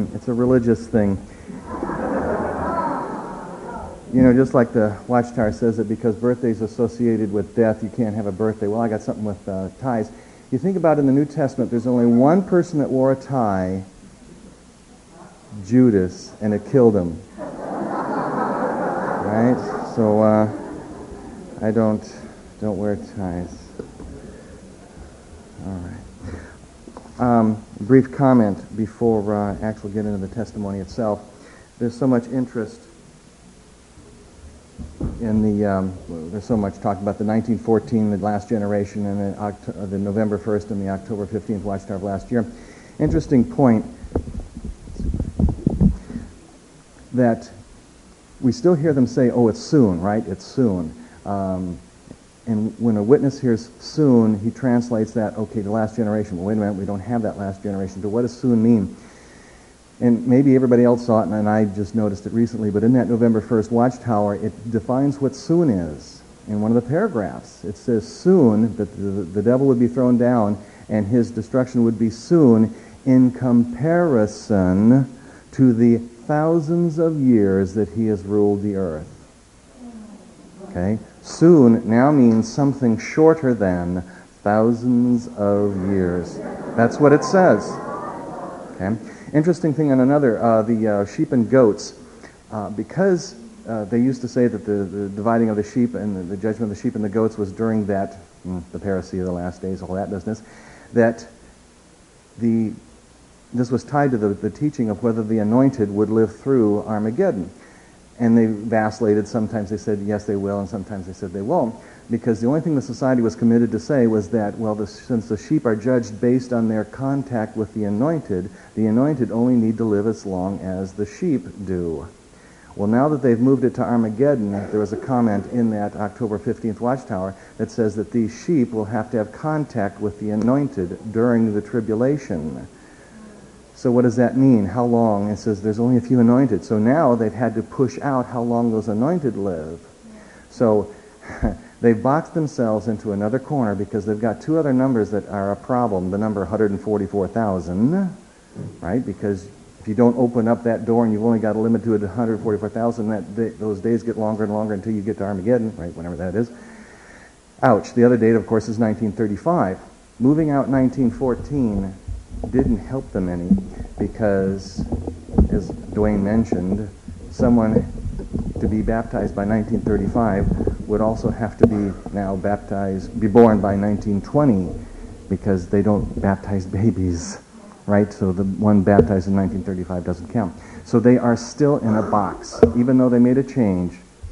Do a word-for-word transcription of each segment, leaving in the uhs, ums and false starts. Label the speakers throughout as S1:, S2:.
S1: it's a religious thing. You know, just like the Watchtower says that because birthday's associated with death, you can't have a birthday. Well, I got something with uh, ties. You think about in the New Testament, there's only one person that wore a tie, Judas, and it killed him. Right? So uh, I don't don't wear ties. All right. Um, brief comment before uh, actually get into the testimony itself. There's so much interest in the, um, well, there's so much talk about the nineteen fourteen, the last generation, and the, Oct- uh, the November first and the October fifteenth Watchtower of last year. Interesting point that we still hear them say, oh, it's soon, right? It's soon. Um, and when a witness hears soon, he translates that, okay, the last generation. Well, wait a minute, we don't have that last generation. So what does soon mean? And maybe everybody else saw it, and I just noticed it recently, but in that November first Watchtower, it defines what soon is. In one of the paragraphs, it says soon, that the, the devil would be thrown down, and his destruction would be soon in comparison to the thousands of years that he has ruled the earth. Okay? Soon now means something shorter than thousands of years. That's what it says. Okay? Interesting thing on another, uh, the uh, sheep and goats, uh, because uh, they used to say that the, the dividing of the sheep and the, the judgment of the sheep and the goats was during that, mm, the parousia of the last days, all that business, that the this was tied to the, the teaching of whether the anointed would live through Armageddon. And they vacillated. Sometimes they said, yes, they will, and sometimes they said they won't. Because the only thing the society was committed to say was that, well, the, since the sheep are judged based on their contact with the anointed, the anointed only need to live as long as the sheep do. Well, now that they've moved it to Armageddon, there was a comment in that October fifteenth Watchtower that says that these sheep will have to have contact with the anointed during the tribulation. So what does that mean? How long? It says there's only a few anointed. So now they've had to push out how long those anointed live. So they've boxed themselves into another corner because they've got two other numbers that are a problem. The number one hundred forty-four thousand, right? Because if you don't open up that door and you've only got a limit to it one hundred forty-four thousand, that day, those days get longer and longer until you get to Armageddon, right? Whenever that is. Ouch. The other date, of course, is nineteen thirty-five. Moving out nineteen fourteen didn't help them any because, as Dwayne mentioned, someone to be baptized by nineteen thirty-five would also have to be now baptized, be born by nineteen twenty, because they don't baptize babies, right? So the one baptized in nineteen thirty-five doesn't count. So they are still in a box. Even though they made a change,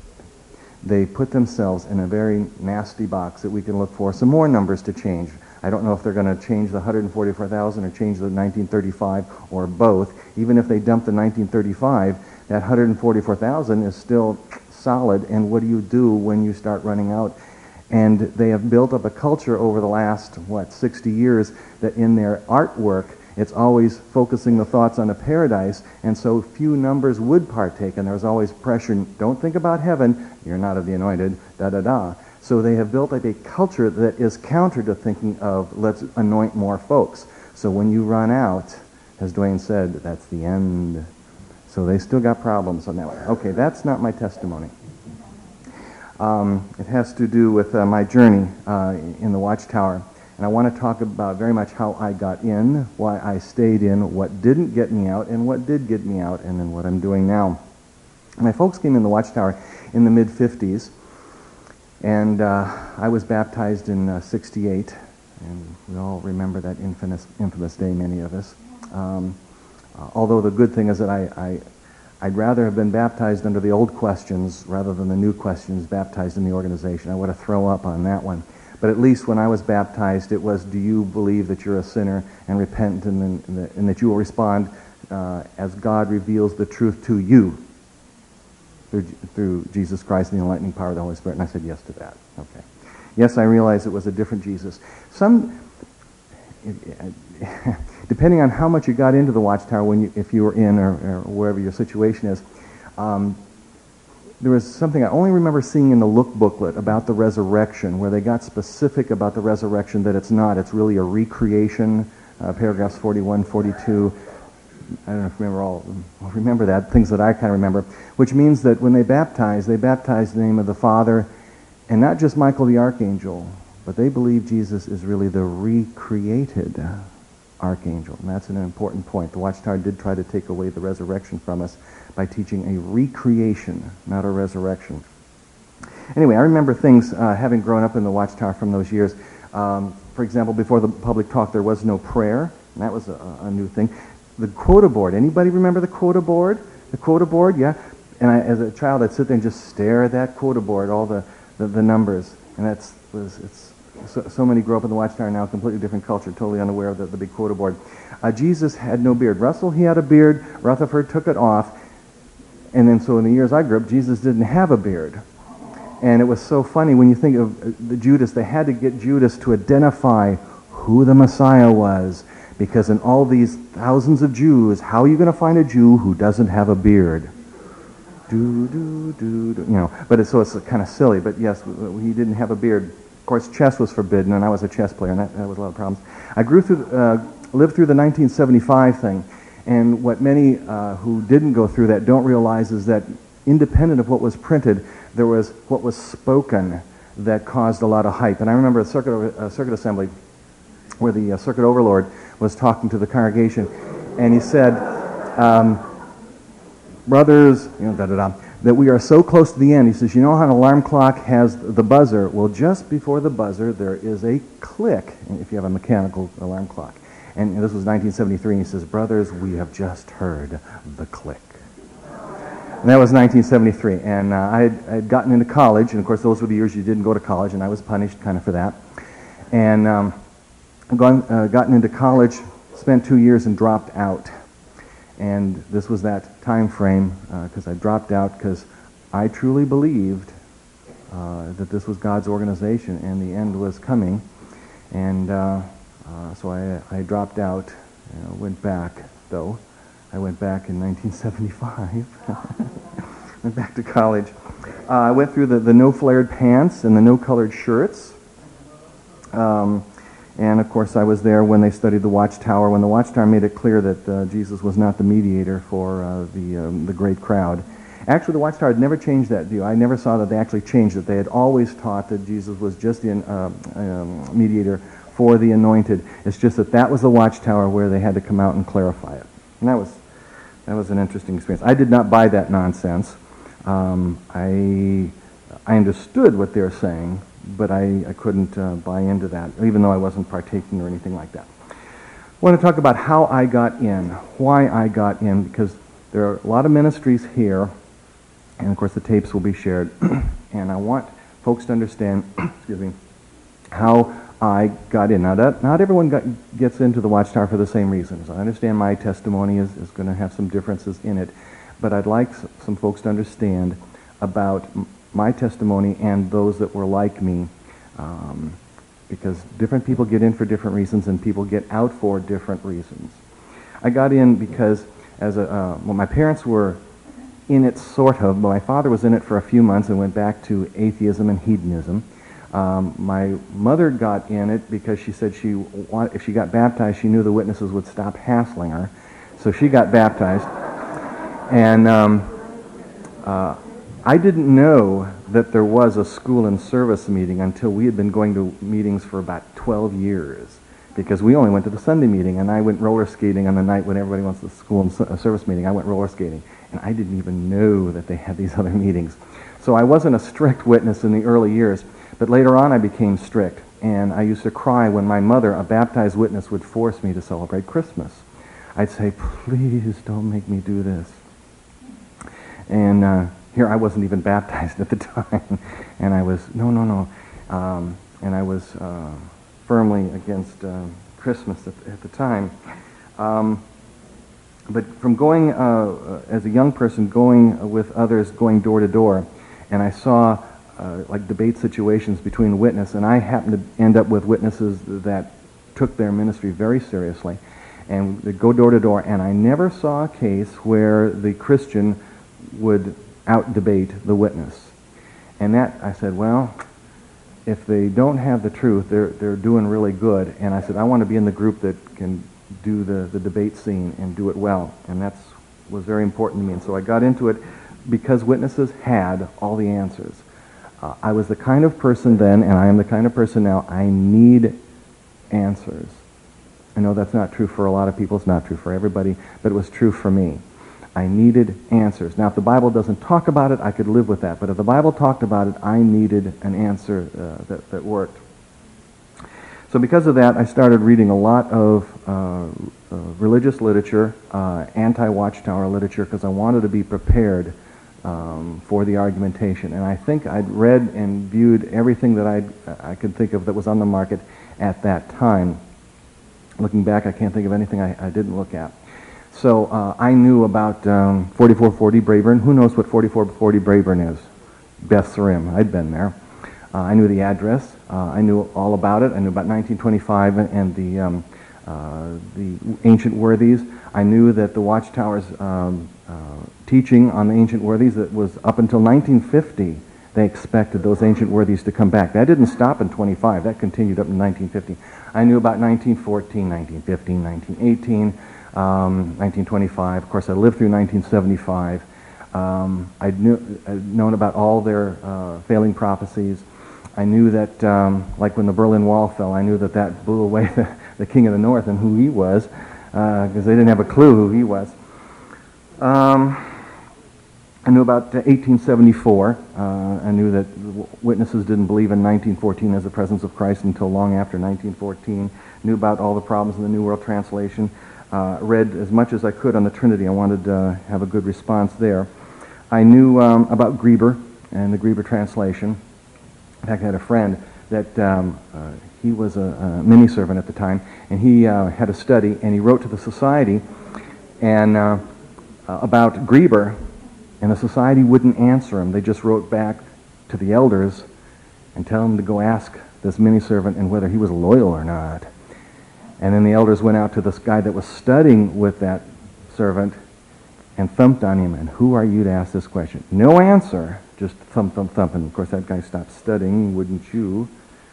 S1: they put themselves in a very nasty box that we can look for some more numbers to change. I don't know if they're going to change the one hundred forty-four thousand or change the nineteen thirty-five or both. Even if they dump the nineteen thirty-five, that one hundred forty-four thousand is still solid. And what do you do when you start running out? And they have built up a culture over the last, what, sixty years, that in their artwork, it's always focusing the thoughts on a paradise, and so few numbers would partake, and there's always pressure. Don't think about heaven, you're not of the anointed, da-da-da. So they have built up a culture that is counter to thinking of, let's anoint more folks. So when you run out, as Dwayne said, that's the end. So they still got problems on that one. Okay, that's not my testimony. Um, it has to do with uh, my journey uh, in the Watchtower. And I want to talk about very much how I got in, why I stayed in, what didn't get me out, and what did get me out, and then what I'm doing now. My folks came in the Watchtower in the mid fifties, and uh, I was baptized in uh, sixty-eight, and we all remember that infamous, infamous day, many of us. Um, uh, although the good thing is that I, I, I'd rather have been baptized under the old questions rather than the new questions baptized in the organization. I would have thrown up on that one. But at least when I was baptized, it was, do you believe that you're a sinner and repent, and, and, and that you will respond uh, as God reveals the truth to you through, through Jesus Christ and the enlightening power of the Holy Spirit? And I said yes to that. Okay. Yes, I realized it was a different Jesus. Some, depending on how much you got into the Watchtower, when you, if you were in or, or wherever your situation is, um, there was something I only remember seeing in the look booklet about the resurrection, where they got specific about the resurrection, that it's not. It's really a recreation, uh, paragraphs forty-one, forty-two. I don't know if you remember all of them. Well, remember that, things that I kind of remember, which means that when they baptize, they baptize in the name of the Father, and not just Michael the Archangel, but they believe Jesus is really the recreated Archangel. And that's an important point. The Watchtower did try to take away the resurrection from us by teaching a recreation, not a resurrection. Anyway, I remember things, uh, having grown up in the Watchtower from those years. Um, for example, before the public talk, there was no prayer, and that was a, a new thing. The quota board. Anybody remember the quota board? The quota board, yeah. And I, as a child, I'd sit there and just stare at that quota board, all the, the, the numbers. And that's was it's so, so many grew up in the Watchtower now, completely different culture, totally unaware of the, the big quota board. Uh, Jesus had no beard. Russell, he had a beard. Rutherford took it off. And then so in the years I grew up, Jesus didn't have a beard. And it was so funny when you think of the Judas, they had to get Judas to identify who the Messiah was. Because in all these thousands of Jews, how are you going to find a Jew who doesn't have a beard? Do, do, do, do. You know, but it's, so it's kind of silly. But yes, he didn't have a beard. Of course, chess was forbidden, and I was a chess player, and that, that was a lot of problems. I grew through, uh, lived through the nineteen seventy-five thing, and what many uh, who didn't go through that don't realize is that independent of what was printed, there was what was spoken that caused a lot of hype. And I remember a circuit, a circuit assembly where the uh, circuit overlord was talking to the congregation, and he said, um, brothers, you know, da-da-da, that we are so close to the end. He says, you know how an alarm clock has the buzzer? Well, just before the buzzer, there is a click, if you have a mechanical alarm clock. And this was nineteen seventy-three, and he says, brothers, we have just heard the click. And that was nineteen seventy-three, and uh, I, had, I had gotten into college, and of course those were the years you didn't go to college, and I was punished kind of for that. And um, Gone, uh, gotten into college, spent two years and dropped out. And this was that time frame, because uh, I dropped out because I truly believed uh, that this was God's organization and the end was coming. And uh, uh, so I, I dropped out, uh, went back, though. I went back in nineteen seventy-five. Went back to college. Uh, I went through the, the no flared pants and the no colored shirts. Um, And, of course, I was there when they studied the Watchtower, when the Watchtower made it clear that uh, Jesus was not the mediator for uh, the, um, the great crowd. Actually, the Watchtower had never changed that view. I never saw that they actually changed it. They had always taught that Jesus was just the uh, um, mediator for the anointed. It's just that that was the Watchtower where they had to come out and clarify it. And that was, that was an interesting experience. I did not buy that nonsense. Um, I, I understood what they were saying, but I, I couldn't uh, buy into that, even though I wasn't partaking or anything like that. I want to talk about how I got in, why I got in, because there are a lot of ministries here, and of course the tapes will be shared, and I want folks to understand, excuse me, how I got in. Now, that, not everyone got, gets into the Watchtower for the same reasons. I understand my testimony is, is going to have some differences in it, but I'd like s- some folks to understand about my testimony and those that were like me, um, because different people get in for different reasons and people get out for different reasons. I got in because as a, uh, well, my parents were in it sort of, but my father was in it for a few months and went back to atheism and hedonism. Um, my mother got in it because she said she want, if she got baptized, she knew the witnesses would stop hassling her, so she got baptized. And um, uh, I didn't know that there was a school and service meeting until we had been going to meetings for about twelve years, because we only went to the Sunday meeting, and I went roller skating on the night when everybody went to the school and service meeting. I went roller skating, and I didn't even know that they had these other meetings. So I wasn't a strict witness in the early years, but later on I became strict, and I used to cry when my mother, a baptized witness, would force me to celebrate Christmas. I'd say, please don't make me do this. And uh, here I wasn't even baptized at the time, and I was, no, no, no, um, and I was uh, firmly against uh, Christmas at, at the time. Um, but from going, uh, as a young person, going with others, going door to door, and I saw uh, like debate situations between witness, and I happened to end up with witnesses that took their ministry very seriously, and they'd go door to door, and I never saw a case where the Christian would out-debate the witness. And that, I said, well, if they don't have the truth, they're, they're doing really good. And I said, I want to be in the group that can do the, the debate scene and do it well. And that was very important to me. And so I got into it because witnesses had all the answers. Uh, I was the kind of person then, and I am the kind of person now, I need answers. I know that's not true for a lot of people, it's not true for everybody, but it was true for me. I needed answers. Now, if the Bible doesn't talk about it, I could live with that. But if the Bible talked about it, I needed an answer uh, that, that worked. So because of that, I started reading a lot of uh, uh, religious literature, uh, anti-Watchtower literature, because I wanted to be prepared um, for the argumentation. And I think I'd read and viewed everything that I'd, I could think of that was on the market at that time. Looking back, I can't think of anything I, I didn't look at. So uh, I knew about um, forty-four forty Braeburn. Who knows what forty-four forty Braeburn is? Beth's Rim. I'd been there. Uh, I knew the address. Uh, I knew all about it. I knew about nineteen twenty-five and the um, uh, the ancient worthies. I knew that the Watchtower's um, uh, teaching on the ancient worthies, that was up until nineteen fifty. They expected those ancient worthies to come back. That didn't stop in twenty-five. That continued up in nineteen fifty. I knew about nineteen fourteen, nineteen fifteen, nineteen eighteen, um, nineteen twenty-five. Of course, I lived through nineteen seventy-five. Um, I'd, knew, I'd known about all their uh, failing prophecies. I knew that, um, like when the Berlin Wall fell, I knew that that blew away the, the King of the North and who he was, because uh, they didn't have a clue who he was. Um, I knew about uh, eighteen seventy-four. Uh, I knew that witnesses didn't believe in nineteen fourteen as the presence of Christ until long after nineteen fourteen. Knew about all the problems in the New World Translation. Uh, read as much as I could on the Trinity. I wanted to have a good response there. I knew um, about Grieber and the Grieber translation. In fact, I had a friend that um, uh, he was a, a mini-servant at the time, and he uh, had a study, and he wrote to the Society and uh, uh, about Grieber. And the Society wouldn't answer him. They just wrote back to the elders and tell him to go ask this mini-servant and whether he was loyal or not. And then the elders went out to this guy that was studying with that servant and thumped on him. And who are you to ask this question? No answer. Just thump, thump, thump. And of course that guy stopped studying, wouldn't you?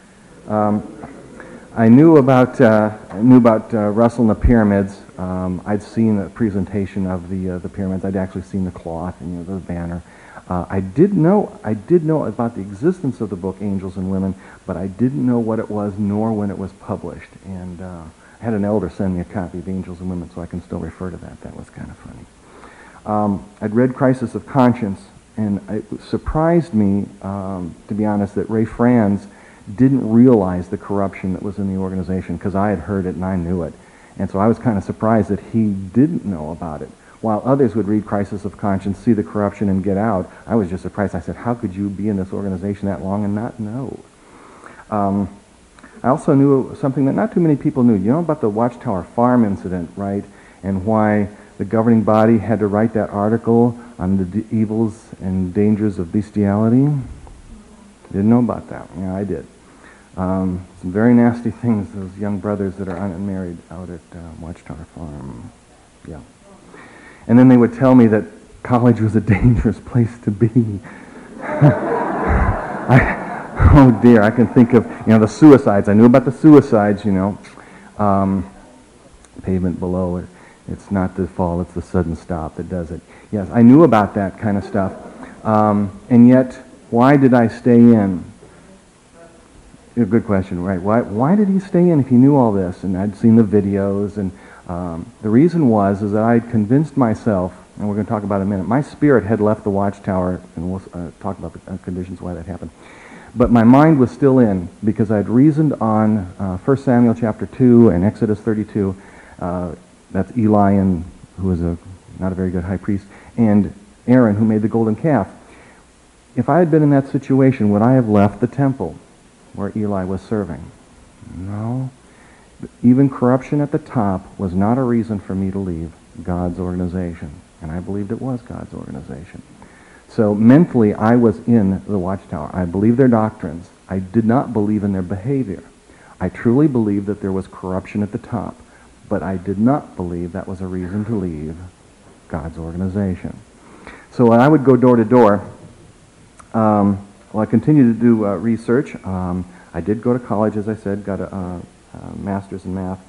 S1: Um, I knew about uh, I knew about uh, Russell and the pyramids. Um, I'd seen a presentation of the uh, the pyramids. I'd actually seen the cloth and you know the banner. Uh, I did know I did know about the existence of the book Angels and Women, but I didn't know what it was nor when it was published. And uh, I had an elder send me a copy of Angels and Women, so I can still refer to that. That was kind of funny. Um, I'd read Crisis of Conscience, and it surprised me, um, to be honest, that Ray Franz didn't realize the corruption that was in the organization, because I had heard it and I knew it. And so I was kind of surprised that he didn't know about it. While others would read Crisis of Conscience, see the corruption, and get out, I was just surprised. I said, how could you be in this organization that long and not know? Um, I also knew something that not too many people knew. You know about the Watchtower Farm incident, right? And why the governing body had to write that article on the d evils and dangers of bestiality? Didn't know about that. Yeah, I did. Um, some very nasty things, those young brothers that are unmarried out at uh, Watchtower Farm. Yeah. And then they would tell me that college was a dangerous place to be. I, oh dear, I can think of, you know, the suicides. I knew about the suicides, you know. Um, pavement below it. It's not the fall, it's the sudden stop that does it. Yes, I knew about that kind of stuff. Um, and yet, why did I stay in? A good question, right? Why, why did he stay in if he knew all this? And I'd seen the videos, and um, the reason was is that I had convinced myself, and we're going to talk about it in a minute, my spirit had left the Watchtower, and we'll uh, talk about the uh, conditions why that happened. But my mind was still in, because I'd reasoned on uh, First Samuel chapter two and Exodus thirty-two. Uh, that's Eli, and who was a not a very good high priest, and Aaron, who made the golden calf. If I had been in that situation, would I have left the temple where Eli was serving? No. Even corruption at the top was not a reason for me to leave God's organization. And I believed it was God's organization. So mentally, I was in the Watchtower. I believed their doctrines. I did not believe in their behavior. I truly believed that there was corruption at the top. But I did not believe that was a reason to leave God's organization. So when I would go door to door, um, well, I continued to do uh, research. Um, I did go to college, as I said, got a, uh, a master's in math.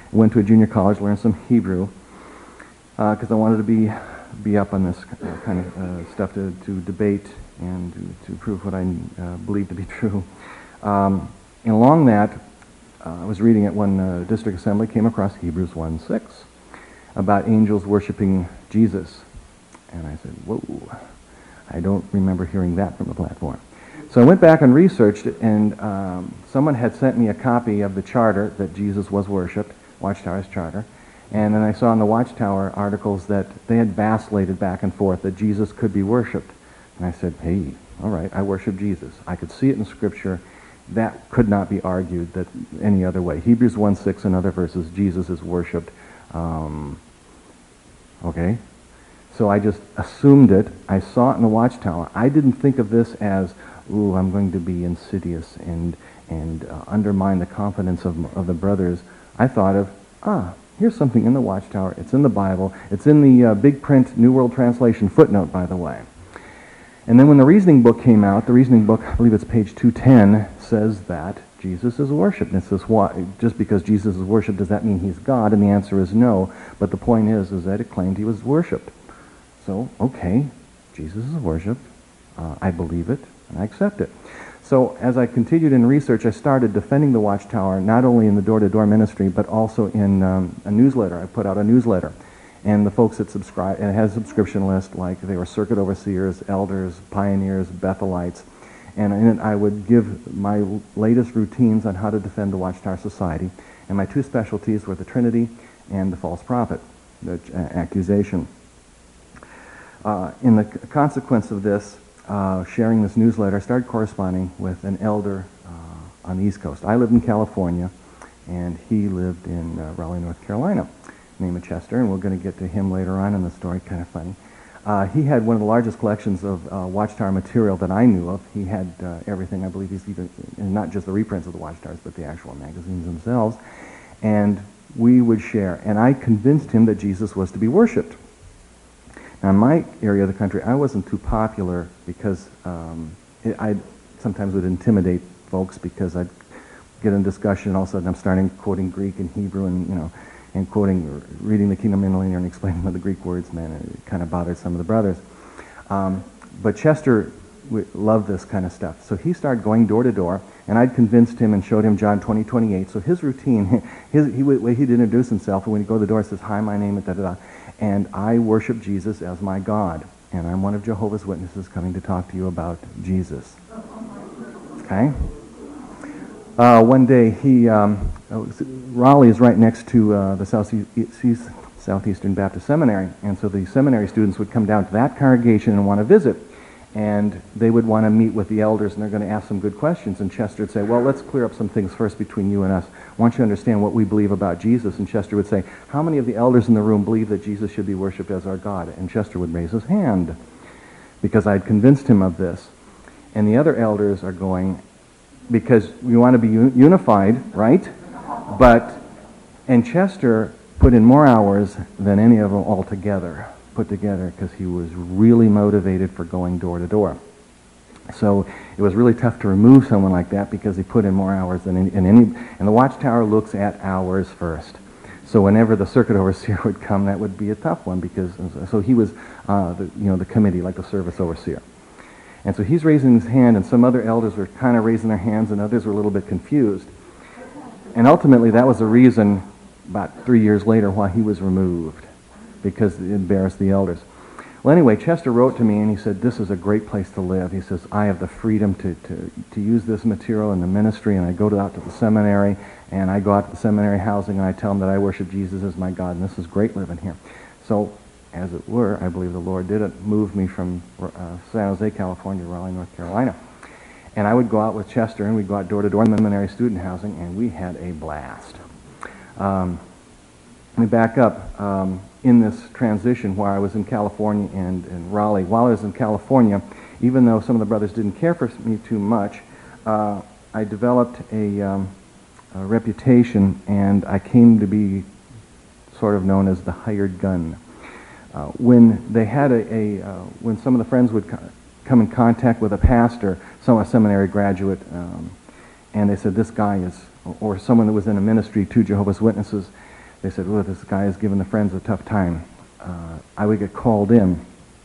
S1: Went to a junior college, learned some Hebrew, because uh, I wanted to be be up on this uh, kind of uh, stuff to, to debate and to, to prove what I uh, believe to be true. Um, and along that, uh, I was reading at one uh, district assembly, came across Hebrews one six about angels worshiping Jesus. And I said, whoa, I don't remember hearing that from the platform. So I went back and researched it, and um, someone had sent me a copy of the charter that Jesus was worshipped, Watchtower's charter. And then I saw in the Watchtower articles that they had vacillated back and forth that Jesus could be worshipped. And I said, hey, all right, I worship Jesus. I could see it in Scripture. That could not be argued that any other way. Hebrews one six and other verses, Jesus is worshipped. Um, okay? So I just assumed it. I saw it in the Watchtower. I didn't think of this as, ooh, I'm going to be insidious and, and uh, undermine the confidence of, of the brothers. I thought of, ah, here's something in the Watchtower. It's in the Bible. It's in the uh, big print New World Translation footnote, by the way. And then when the reasoning book came out, the reasoning book, I believe it's page two ten, says that Jesus is worshipped. And it says, why? Just because Jesus is worshipped, does that mean he's God? And the answer is no. But the point is, is that it claimed he was worshipped. So, okay, Jesus is worshipped. Uh, I believe it, and I accept it. So as I continued in research, I started defending the Watchtower, not only in the door-to-door ministry, but also in um, a newsletter. I put out a newsletter. And the folks that subscribe, and it has a subscription list, like they were circuit overseers, elders, pioneers, Bethelites. And in it, I would give my latest routines on how to defend the Watchtower Society. And my two specialties were the Trinity and the false prophet, the uh, accusation. Uh, in the consequence of this, Uh, sharing this newsletter, I started corresponding with an elder uh, on the East Coast. I lived in California, and he lived in uh, Raleigh, North Carolina, named Chester, and we're going to get to him later on in the story, kind of funny. Uh, he had one of the largest collections of uh, Watchtower material that I knew of. He had uh, everything. I believe he's even, and not just the reprints of the Watchtowers, but the actual magazines themselves. And we would share, and I convinced him that Jesus was to be worshipped. Now, in my area of the country, I wasn't too popular because um, it, I sometimes would intimidate folks because I'd get in discussion, and all of a sudden I'm starting quoting Greek and Hebrew and, you know, and quoting, reading the Kingdom Interlinear and explaining what the Greek words meant, and it kind of bothered some of the brothers. Um, but Chester loved this kind of stuff, so he started going door to door, and I'd convinced him and showed him John twenty twenty-eight. So his routine, his, he would, he'd introduce himself, and when he'd go to the door, he says, "Hi, my name is da da da." And I worship Jesus as my God. And I'm one of Jehovah's Witnesses coming to talk to you about Jesus. Okay? Uh, one day, he, um, Raleigh is right next to uh, the Southeast, Southeastern Baptist Seminary. And so the seminary students would come down to that congregation and want to visit. And they would want to meet with the elders, and they're going to ask some good questions. And Chester would say, well, let's clear up some things first between you and us. I want you to understand what we believe about Jesus. And Chester would say, how many of the elders in the room believe that Jesus should be worshipped as our God? And Chester would raise his hand, because I'd convinced him of this. And the other elders are going, because we want to be un- unified, right? But, and Chester put in more hours than any of them all together. Put together, because he was really motivated for going door to door. So it was really tough to remove someone like that, because he put in more hours than any, and any, and the Watchtower looks at hours first. So whenever the circuit overseer would come, that would be a tough one, because so he was uh, the, you know, the committee, like the service overseer. And so he's raising his hand, and some other elders were kind of raising their hands, and others were a little bit confused. And ultimately, that was the reason, about three years later, why he was removed, because it embarrassed the elders. Well, anyway, Chester wrote to me, and he said, this is a great place to live. He says, I have the freedom to, to, to use this material in the ministry, and I go to, out to the seminary, and I go out to the seminary housing, and I tell them that I worship Jesus as my God, and this is great living here. So, as it were, I believe the Lord did it, moved me from uh, San Jose, California, to Raleigh, North Carolina. And I would go out with Chester, and we'd go out door to door in the seminary student housing, and we had a blast. Um, let me back up. Um, in this transition where I was in California and, and Raleigh, while I was in California, even though some of the brothers didn't care for me too much, uh, I developed a, um, a reputation, and I came to be sort of known as the hired gun. Uh, when they had a, a uh, when some of the friends would co- come in contact with a pastor, some a seminary graduate, um, and they said, this guy is, or someone that was in a ministry, two Jehovah's Witnesses, they said, "Oh, this guy is giving the Friends a tough time." Uh, I would get called in,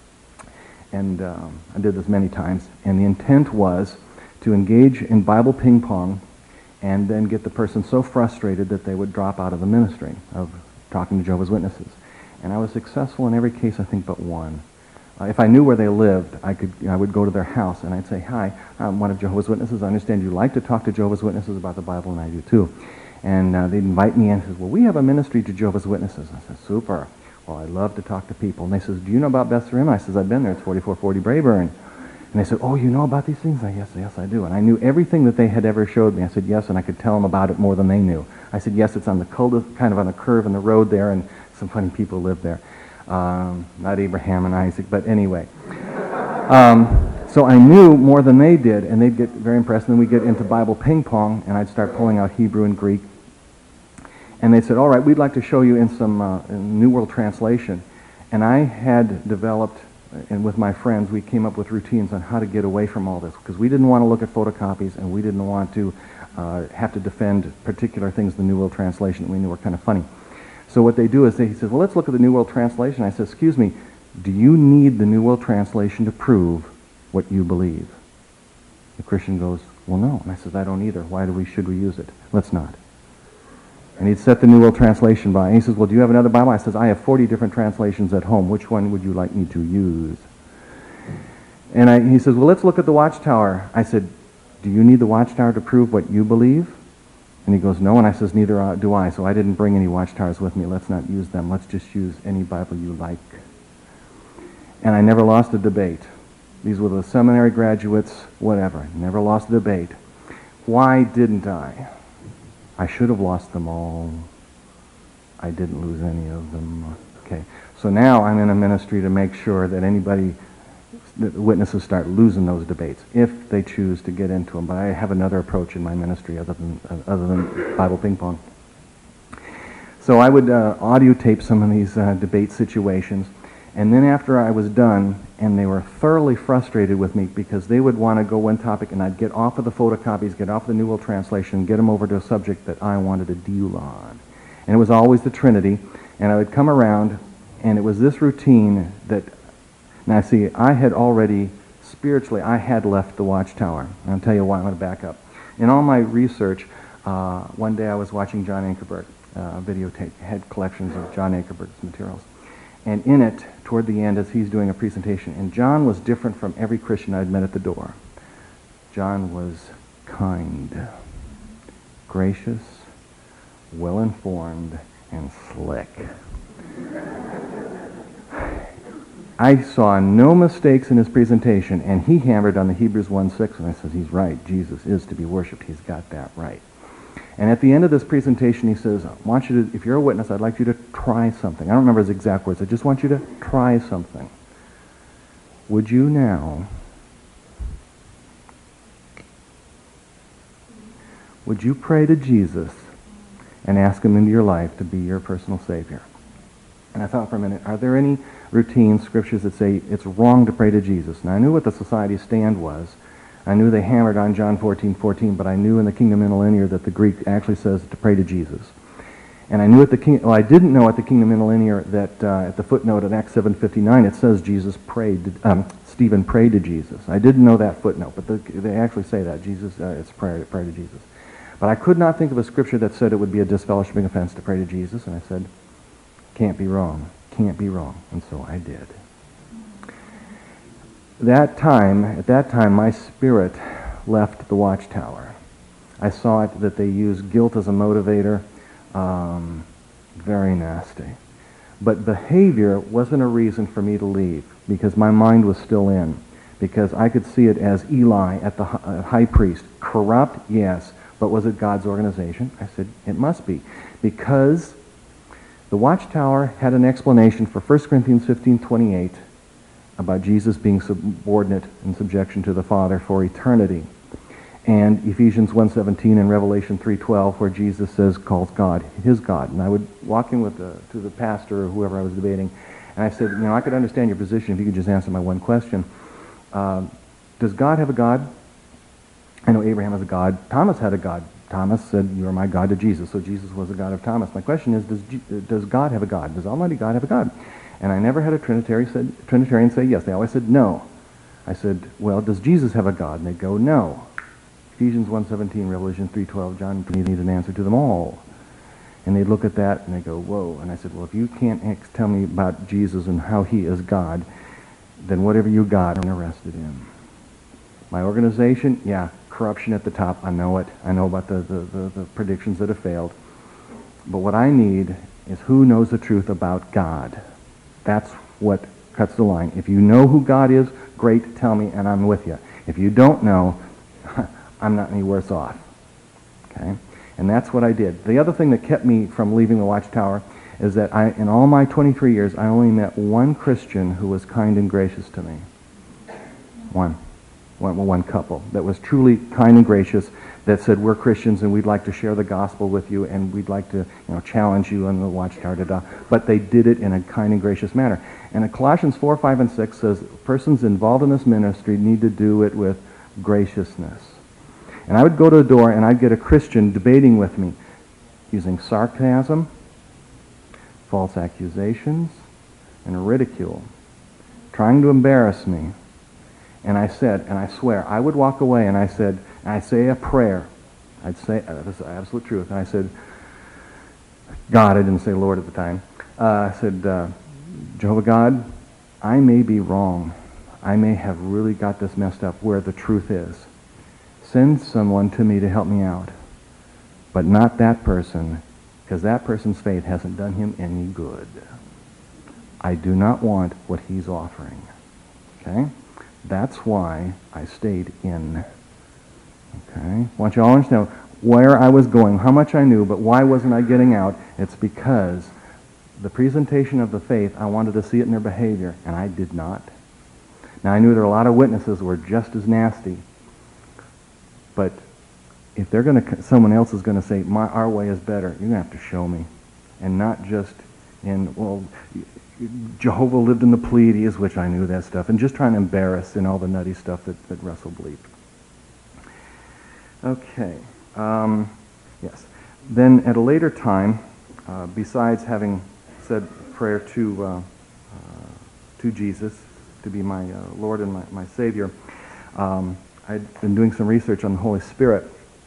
S1: and um, I did this many times, and the intent was to engage in Bible ping pong and then get the person so frustrated that they would drop out of the ministry of talking to Jehovah's Witnesses. And I was successful in every case, I think, but one. Uh, if I knew where they lived, I could I would go to their house and I'd say, "Hi, I'm one of Jehovah's Witnesses. I understand you like to talk to Jehovah's Witnesses about the Bible, and I do too." And uh, they'd invite me in and says, "Well, we have a ministry to Jehovah's Witnesses." I said, "Super. Well, I love to talk to people." And they says, "Do you know about Beth Rim?" I says, "I've been there. It's forty-four forty Brayburn." And they said, "Oh, you know about these things?" I said, "Yes, yes, I do." And I knew everything that they had ever showed me. I said, "Yes," and I could tell them about it more than they knew. I said, "Yes, it's on the cul kind of on a curve in the road there, and some funny people live there." Um, not Abraham and Isaac, but anyway. Um, so I knew more than they did, and they'd get very impressed. And then we'd get into Bible ping pong, and I'd start pulling out Hebrew and Greek. And they said, "All right, we'd like to show you in some uh, in New World Translation." And I had developed, and with my friends, we came up with routines on how to get away from all this, because we didn't want to look at photocopies, and we didn't want to uh, have to defend particular things in the New World Translation that we knew were kind of funny. So what they do is they, he says, "Well, let's look at the New World Translation." I said, "Excuse me, do you need the New World Translation to prove what you believe?" The Christian goes, "Well, no." And I said, "I don't either. Why do we, should we use it? Let's not." And he'd set the New World Translation by. And he says, "Well, do you have another Bible?" I says, "I have forty different translations at home. Which one would you like me to use?" And I, he says, "Well, let's look at the Watchtower." I said, "Do you need the Watchtower to prove what you believe?" And he goes, "No." And I says, "Neither uh, do I. So I didn't bring any Watchtowers with me. Let's not use them. Let's just use any Bible you like." And I never lost a debate. These were the seminary graduates, whatever. Never lost a debate. Why didn't I? I should have lost them all. I didn't lose any of them. Okay. So now I'm in a ministry to make sure that anybody, that witnesses start losing those debates, if they choose to get into them. But I have another approach in my ministry other than, uh, other than Bible ping pong. So I would uh, audio tape some of these uh, debate situations. And then after I was done, and they were thoroughly frustrated with me because they would want to go one topic, and I'd get off of the photocopies, get off the New World Translation, get them over to a subject that I wanted to deal on. And it was always the Trinity. And I would come around, and it was this routine that, now see, I had already, spiritually, I had left the Watchtower. And I'll tell you why. I'm going to back up. In all my research, uh, one day I was watching John Ankerberg, uh, videotape, had collections of John Ankerberg's materials. And in it, toward the end, as he's doing a presentation, and John was different from every Christian I'd met at the door. John was kind, gracious, well-informed, and slick. I saw no mistakes in his presentation, and he hammered on the Hebrews one six, and I said, "He's right. Jesus is to be worshipped. He's got that right." And at the end of this presentation, he says, "I want you to, if you're a witness, I'd like you to try something." I don't remember his exact words. "I just want you to try something. Would you now, would you pray to Jesus and ask him into your life to be your personal Savior?" And I thought for a minute, are there any routines, scriptures that say it's wrong to pray to Jesus? And I knew what the society's stand was. I knew they hammered on John fourteen fourteen, but I knew in the Kingdom Interlinear that the Greek actually says to pray to Jesus. And I knew at the King, well, I didn't know at the Kingdom Interlinear that uh, at the footnote in Acts seven fifty-nine it says Jesus prayed, to, um, Stephen prayed to Jesus. I didn't know that footnote, but the, they actually say that Jesus, uh, it's prayer, prayer to Jesus. But I could not think of a scripture that said it would be a disfellowshipping offense to pray to Jesus, and I said, can't be wrong, can't be wrong, and so I did. That time, at that time, my spirit left the Watchtower. I saw it that they used guilt as a motivator. Um, very nasty. But behavior wasn't a reason for me to leave, because my mind was still in. Because I could see it as Eli at the high priest. Corrupt, yes, but was it God's organization? I said, it must be. Because the Watchtower had an explanation for First Corinthians fifteen twenty-eight about Jesus being subordinate in subjection to the Father for eternity. And Ephesians one seventeen and Revelation three twelve, where Jesus says, calls God his God. And I would walk in with the, to the pastor or whoever I was debating, and I said, you know, I could understand your position if you could just answer my one question. Uh, does God have a God? I know Abraham has a God. Thomas had a God. Thomas said, "You are my God" to Jesus, so Jesus was the God of Thomas. My question is, does, does God have a God? Does Almighty God have a God? And I never had a Trinitarian, said, Trinitarian say yes. They always said no. I said, well, does Jesus have a God? And they go, no. Ephesians one seventeen, Revelation three twelve, John, you need an answer to them all. And they'd look at that and they go, whoa. And I said, well, if you can't ex- tell me about Jesus and how he is God, then whatever you got, I'm arrested in. My organization, yeah, corruption at the top. I know it. I know about the, the, the, the predictions that have failed. But what I need is who knows the truth about God. That's what cuts the line. If you know who God is, great, tell me, and I'm with you. If you don't know, I'm not any worse off. Okay? And that's what I did. The other thing that kept me from leaving the Watchtower is that I, in all my twenty-three years, I only met one Christian who was kind and gracious to me. One. One, one couple that was truly kind and gracious, that said, we're Christians and we'd like to share the gospel with you and we'd like to, you know, challenge you in the Watchtower. Da, da. But they did it in a kind and gracious manner. And in Colossians four, five, and six says, persons involved in this ministry need to do it with graciousness. And I would go to the door and I'd get a Christian debating with me using sarcasm, false accusations, and ridicule, trying to embarrass me. And I said, and I swear, I would walk away and I said, and I'd say a prayer. I'd say, uh, this is absolute truth. And I said, God, I didn't say Lord at the time. Uh, I said, uh, Jehovah God, I may be wrong. I may have really got this messed up where the truth is. Send someone to me to help me out. But not that person, because that person's faith hasn't done him any good. I do not want what he's offering. Okay? That's why I stayed in. Okay? I want you all to understand where I was going, how much I knew, but why wasn't I getting out? It's because the presentation of the faith, I wanted to see it in their behavior, and I did not. Now, I knew there were a lot of witnesses who were just as nasty, but if they're going to, someone else is going to say, My, our way is better, you're going to have to show me. And not just in, well, Jehovah lived in the Pleiades, which I knew that stuff, and just trying to embarrass in all the nutty stuff that, that Russell believed. Okay. Um, yes. Then at a later time, uh, besides having said prayer to uh, uh, to Jesus to be my uh, Lord and my, my Savior, um, I'd been doing some research on the Holy Spirit,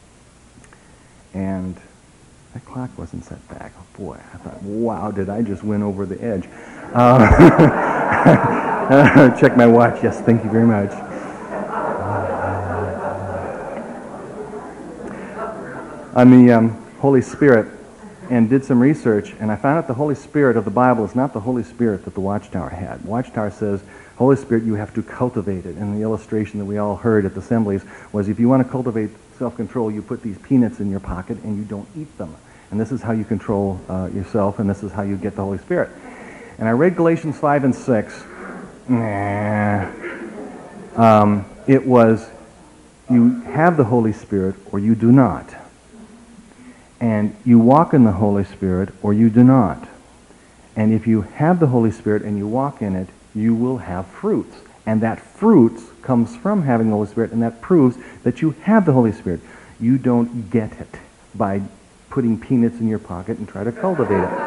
S1: and that clock wasn't set back. Oh boy, I thought, wow, did I just win over the edge. Uh, check my watch. Yes, thank you very much. On the um, Holy Spirit, and did some research, and I found out the Holy Spirit of the Bible is not the Holy Spirit that the Watchtower had. Watchtower says, Holy Spirit, you have to cultivate it. And the illustration that we all heard at the assemblies was, if you want to cultivate self-control, you put these peanuts in your pocket and you don't eat them. And this is how you control uh, yourself, and this is how you get the Holy Spirit. And I read Galatians five and six. Nah. Um, it was, you have the Holy Spirit or you do not. And you walk in the Holy Spirit or you do not. And if you have the Holy Spirit and you walk in it, you will have fruits. And that fruits comes from having the Holy Spirit, and that proves that you have the Holy Spirit. You don't get it by putting peanuts in your pocket and try to cultivate it.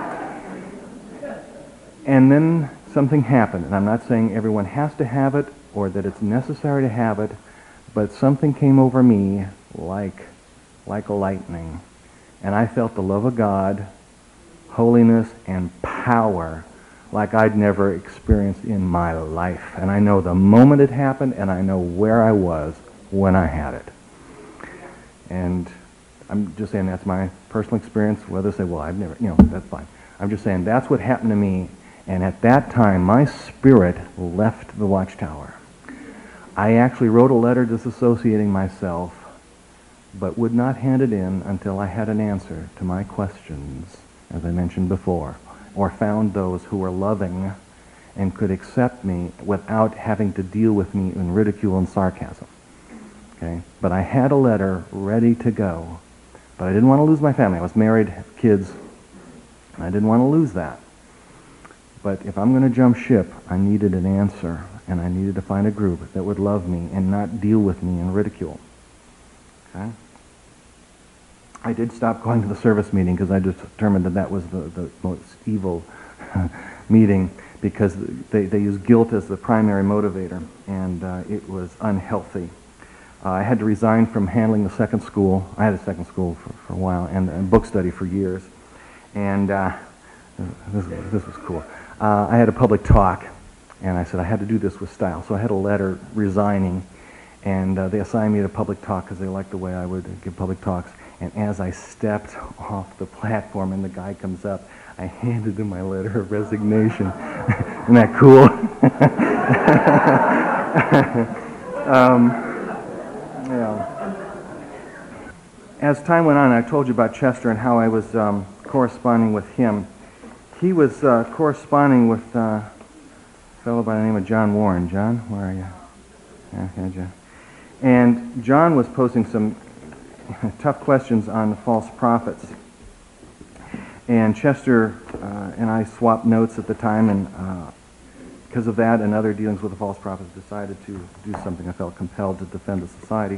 S1: And then something happened, and I'm not saying everyone has to have it or that it's necessary to have it, but something came over me like, like a lightning. And I felt the love of God, holiness, and power like I'd never experienced in my life. And I know the moment it happened, and I know where I was when I had it. And I'm just saying that's my personal experience. Whether they say, well, I've never, you know, that's fine. I'm just saying that's what happened to me. And at that time, my spirit left the Watchtower. I actually wrote a letter disassociating myself, but would not hand it in until I had an answer to my questions, as I mentioned before, or found those who were loving and could accept me without having to deal with me in ridicule and sarcasm. Okay? But I had a letter ready to go, but I didn't want to lose my family. I was married, had kids, and I didn't want to lose that. But if I'm going to jump ship, I needed an answer, and I needed to find a group that would love me and not deal with me in ridicule. Okay? I did stop going to the service meeting because I determined that that was the, the most evil meeting, because they, they use guilt as the primary motivator, and uh, it was unhealthy. Uh, I had to resign from handling the second school. I had a second school for, for a while, and, and book study for years. And uh, this, this was cool. Uh, I had a public talk, and I said I had to do this with style. So I had a letter resigning, and uh, they assigned me to public talk because they liked the way I would give public talks. And as I stepped off the platform and the guy comes up, I handed him my letter of resignation. Isn't that cool? um, yeah. As time went on, I told you about Chester and how I was um, corresponding with him. He was uh, corresponding with uh, a fellow by the name of John Warren. John, where are you? Yeah, yeah, John. And John was posing some tough questions on the false prophets. And Chester uh, and I swapped notes at the time, and uh, because of that and other dealings with the false prophets, decided to do something. I felt compelled to defend the society.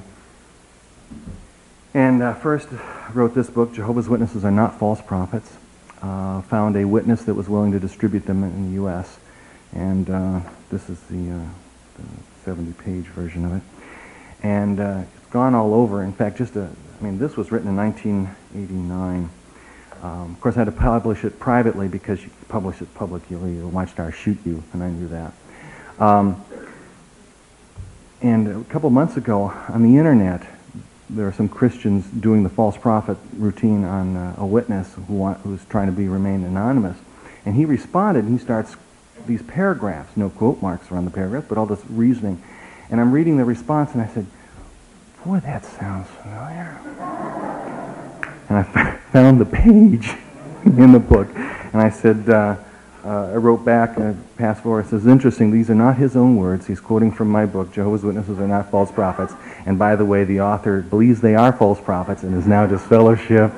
S1: And uh, first wrote this book, Jehovah's Witnesses Are Not False Prophets. Uh, found a witness that was willing to distribute them in the U S And uh, this is the, uh, the seventy-page version of it. And uh, it's gone all over. In fact, just a, I mean, this was written in nineteen eighty-nine. Um, of course, I had to publish it privately because you publish it publicly, the Watchtower shoot you, and I knew that. Um, and a couple months ago, on the internet, there are some Christians doing the false prophet routine on uh, a witness who want, who's trying to be remain anonymous. And he responded, and he starts these paragraphs, no quote marks around the paragraphs, but all this reasoning. And I'm reading the response, and I said, boy, that sounds familiar. And I found the page in the book, and I said, uh, uh, I wrote back, uh, passed forward, it says, interesting, these are not his own words. He's quoting from my book, Jehovah's Witnesses Are Not False Prophets. And by the way, the author believes they are false prophets and is now disfellowshipped.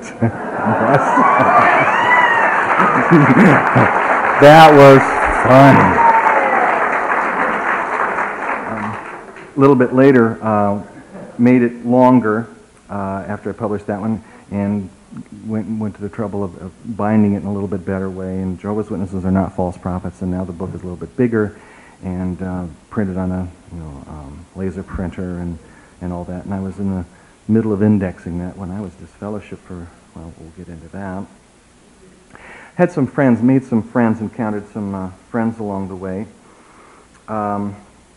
S1: That was fun. Um, a little bit later, uh, made it longer uh, after I published that one, and went went to the trouble of, of binding it in a little bit better way. And Jehovah's Witnesses Are Not False Prophets, and now the book is a little bit bigger and uh, printed on a you know um, laser printer and and all that. And I was in the middle of indexing that when I was disfellowshipped for, well, we'll get into that. Had some friends, made some friends, encountered some uh, friends along the way. Um,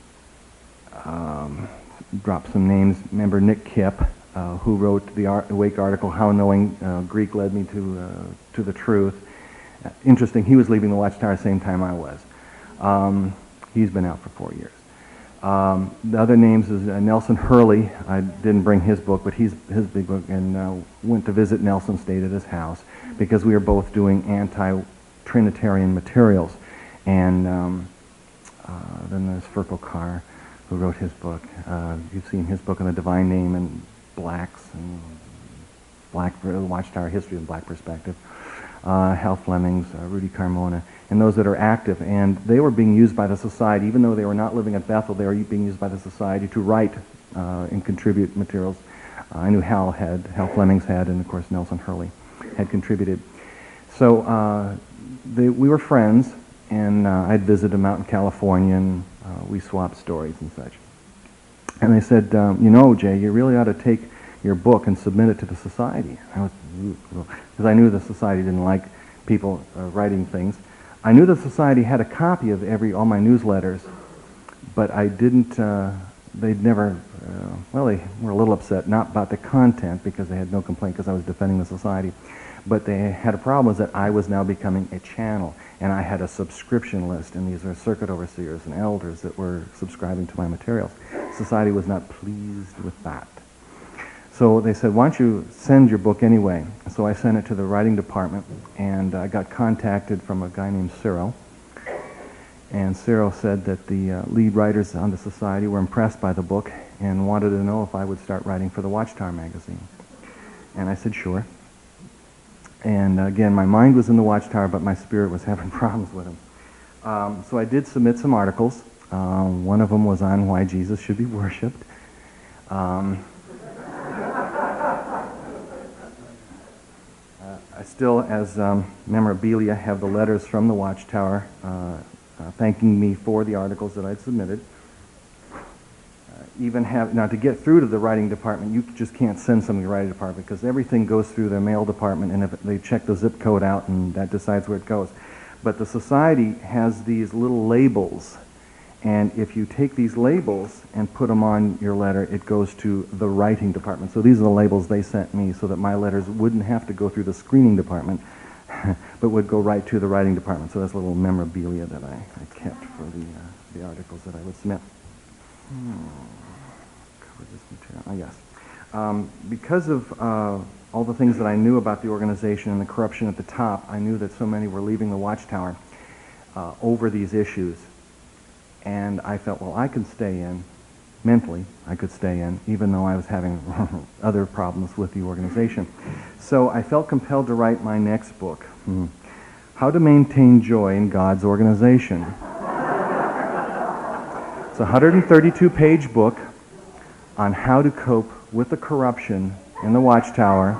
S1: um, dropped some names. Remember Nick Kipp, uh, who wrote the Ar- Awake article, How Knowing uh, Greek Led Me to uh, to the Truth. Uh, interesting, he was leaving the Watchtower the same time I was. Um, he's been out for four years. Um, the other names is uh, Nelson Hurley. I didn't bring his book, but he's his big book, and uh, went to visit Nelson, stayed at his house, because we were both doing anti-Trinitarian materials. And um, uh, then there's Ferkel Carr, who wrote his book. Uh, you've seen his book on the Divine Name and Blacks and Black Watchtower History and Black Perspective. Uh, Hal Flemings, uh, Rudy Carmona, and those that are active. And they were being used by the Society, even though they were not living at Bethel, they were being used by the Society to write uh, and contribute materials. Uh, I knew Hal had, Hal Flemings had, and of course Nelson Hurley had contributed. So uh, they, we were friends, and uh, I'd visit them out in California, and uh, we swapped stories and such. And they said, um, you know, Jay, you really ought to take your book and submit it to the Society. I was, because I knew the Society didn't like people uh, writing things. I knew the Society had a copy of every all my newsletters, but I didn't, uh, they'd never, uh, well, they were a little upset, not about the content, because they had no complaint because I was defending the Society, but they had a problem was that I was now becoming a channel, and I had a subscription list, and these are circuit overseers and elders that were subscribing to my materials. Society was not pleased with that. So they said, why don't you send your book anyway? So I sent it to the writing department, and I got contacted from a guy named Cyril. And Cyril said that the uh, lead writers on the Society were impressed by the book and wanted to know if I would start writing for the Watchtower magazine. And I said, sure. And uh, again, my mind was in the Watchtower, but my spirit was having problems with him. Um, so I did submit some articles. Um, one of them was on why Jesus should be worshipped. Um, I still, as um, memorabilia, have the letters from the Watchtower uh, uh, thanking me for the articles that I'd submitted. Uh, even have, now to get through to the writing department, you just can't send something to the writing department because everything goes through the mail department, and if they check the zip code out and that decides where it goes. But the society has these little labels, and if you take these labels and put them on your letter, it goes to the writing department. So these are the labels they sent me so that my letters wouldn't have to go through the screening department, but would go right to the writing department. So that's a little memorabilia that I, I kept for the, uh, the articles that I would submit. Hmm. Cover this material, I guess. Um, because of uh, all the things that I knew about the organization and the corruption at the top, I knew that so many were leaving the Watchtower uh, over these issues. And I felt, well, I could stay in, mentally, I could stay in, even though I was having other problems with the organization. So I felt compelled to write my next book, hmm. How to Maintain Joy in God's Organization. It's a one hundred thirty-two page book on how to cope with the corruption in the Watchtower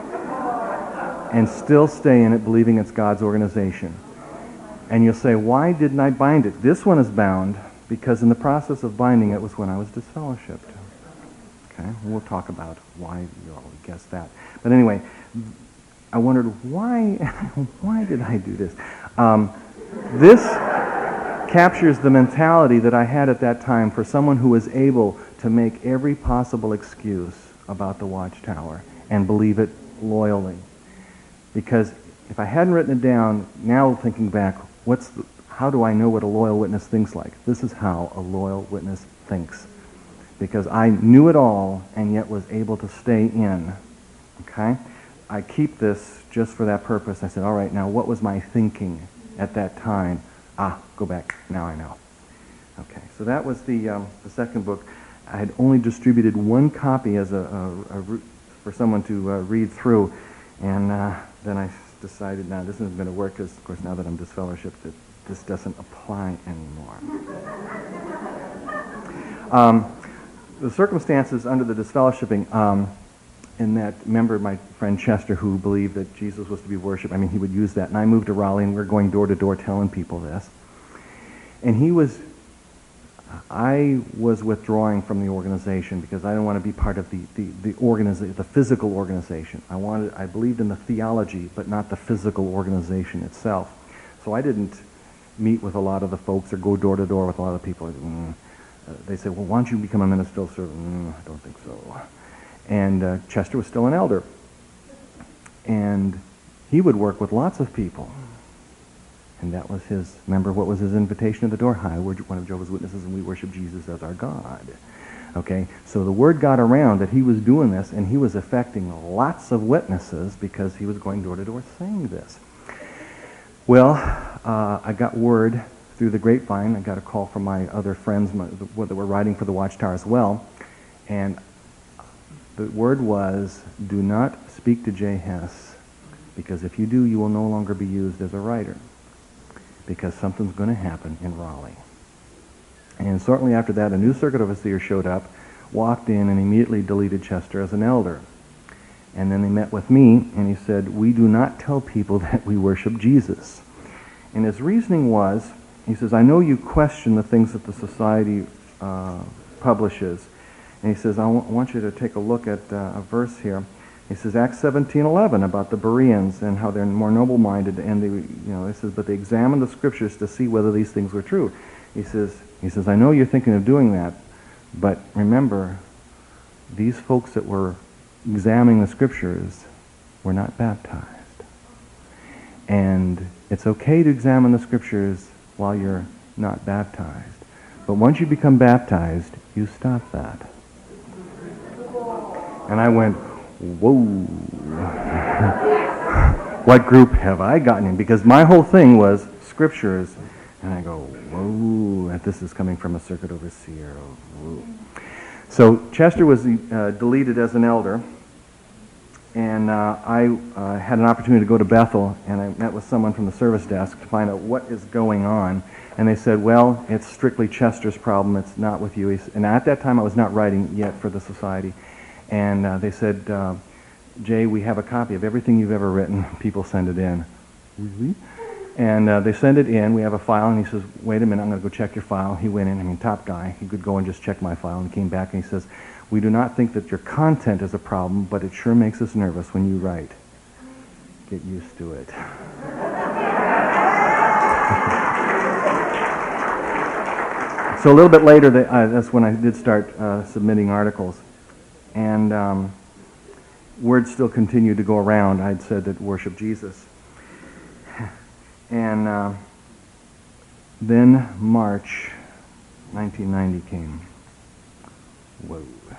S1: and still stay in it believing it's God's organization. And you'll say, why didn't I bind it? This one is bound because in the process of binding it was when I was disfellowshipped. Okay, we'll talk about why you all guessed that. But anyway, I wondered, why, why did I do this? Um, this captures the mentality that I had at that time for someone who was able to make every possible excuse about the Watchtower and believe it loyally. Because if I hadn't written it down, now thinking back, what's the, how do I know what a loyal witness thinks like? This is how a loyal witness thinks. Because I knew it all and yet was able to stay in. Okay? I keep this just for that purpose. I said, all right, now what was my thinking at that time? Ah, go back. Now I know. Okay, so that was the, um, the second book. I had only distributed one copy as a, a, a for someone to uh, read through, and uh, then I decided, now this isn't going to work because, of course, now that I'm disfellowshipped, that this doesn't apply anymore. um, the circumstances under the disfellowshipping, um, in that, remember my friend Chester who believed that Jesus was to be worshipped, I mean, he would use that, and I moved to Raleigh, and we were going door to door telling people this. And he was, I was withdrawing from the organization because I didn't want to be part of the, the, the organization, the physical organization. I wanted, I believed in the theology, but not the physical organization itself. So I didn't meet with a lot of the folks or go door to door with a lot of people. Mm. Uh, they said, well, why don't you become a minister? Mm, I don't think so. And uh, Chester was still an elder. And he would work with lots of people. And that was his, remember what was his invitation at the door? Hi, we're one of Jehovah's Witnesses and we worship Jesus as our God. Okay, so the word got around that he was doing this and he was affecting lots of witnesses because he was going door to door saying this. Well, uh, I got word through the grapevine. I got a call from my other friends my, the, that were writing for the Watchtower as well. And the word was, do not speak to Jay Hess, because if you do, you will no longer be used as a writer, because something's going to happen in Raleigh. And shortly after that, a new circuit overseer showed up, walked in, and immediately deleted Chester as an elder. And then they met with me, and he said, we do not tell people that we worship Jesus. And his reasoning was, he says, I know you question the things that the society uh, publishes. And he says, I want you to take a look at uh, a verse here. He says, Acts seventeen eleven, about the Bereans and how they're more noble-minded, and they, you know, he says, but they examined the scriptures to see whether these things were true. He says, he says, I know you're thinking of doing that, but remember, these folks that were examining the scriptures were not baptized. And it's okay to examine the scriptures while you're not baptized. But once you become baptized, you stop that. And I went, whoa. What group have I gotten in? Because my whole thing was scriptures. And I go, whoa, and this is coming from a circuit overseer. Whoa. So Chester was uh, deleted as an elder. And uh, I uh, had an opportunity to go to Bethel, and I met with someone from the service desk to find out what is going on. And they said, well, it's strictly Chester's problem. It's not with you. And at that time, I was not writing yet for the society. And uh, they said, uh, Jay, we have a copy of everything you've ever written. People send it in. Really? And uh, they send it in. We have a file, and he says, wait a minute, I'm going to go check your file. He went in. I mean, top guy. He could go and just check my file, and he came back, and he says, we do not think that your content is a problem, but it sure makes us nervous when you write. Get used to it. So a little bit later, they, uh, that's when I did start uh, submitting articles. And um, words still continued to go around. I'd said that worship Jesus. And uh, then March nineteen ninety came. Whoa.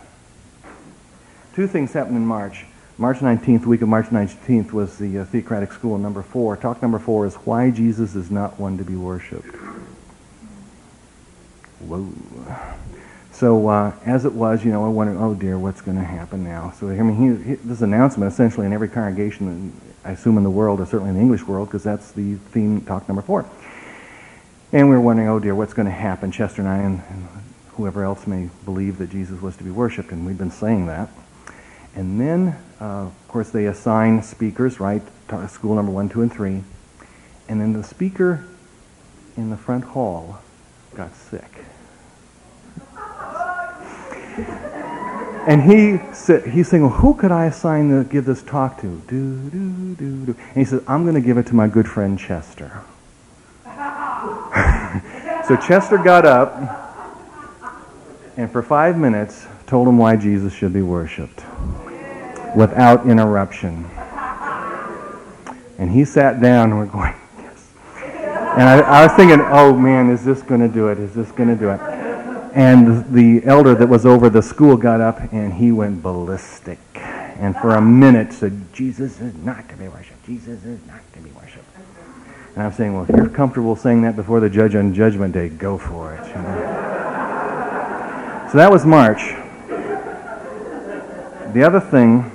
S1: Two things happened in March. March nineteenth, the week of March nineteenth, was the uh, Theocratic School number four. Talk number four is Why Jesus is Not One to Be Worshipped. Whoa. So uh, as it was, you know, I wondered, oh dear, what's going to happen now? So I mean, he, he, this announcement essentially in every congregation, I assume in the world, or certainly in the English world, because that's the theme, talk number four. And we were wondering, oh dear, what's going to happen? Chester and I and, and whoever else may believe that Jesus was to be worshipped, and we've been saying that. And then, uh, of course, they assign speakers, right? School number one, two, and three. And then the speaker in the front hall got sick. And he said, he's saying, well, who could I assign to give this talk to? Do, do, do, do. And he said, I'm going to give it to my good friend Chester. So Chester got up and for five minutes told him why Jesus should be worshipped without interruption. And he sat down and we're going, yes. And I, I was thinking, oh man, is this going to do it? Is this going to do it? And the elder that was over the school got up and he went ballistic. And for a minute said, Jesus is not to be worshipped. Jesus is not to be worshipped. And I'm saying, well, if you're comfortable saying that before the judge on Judgment Day, go for it. You know? So that was March. The other thing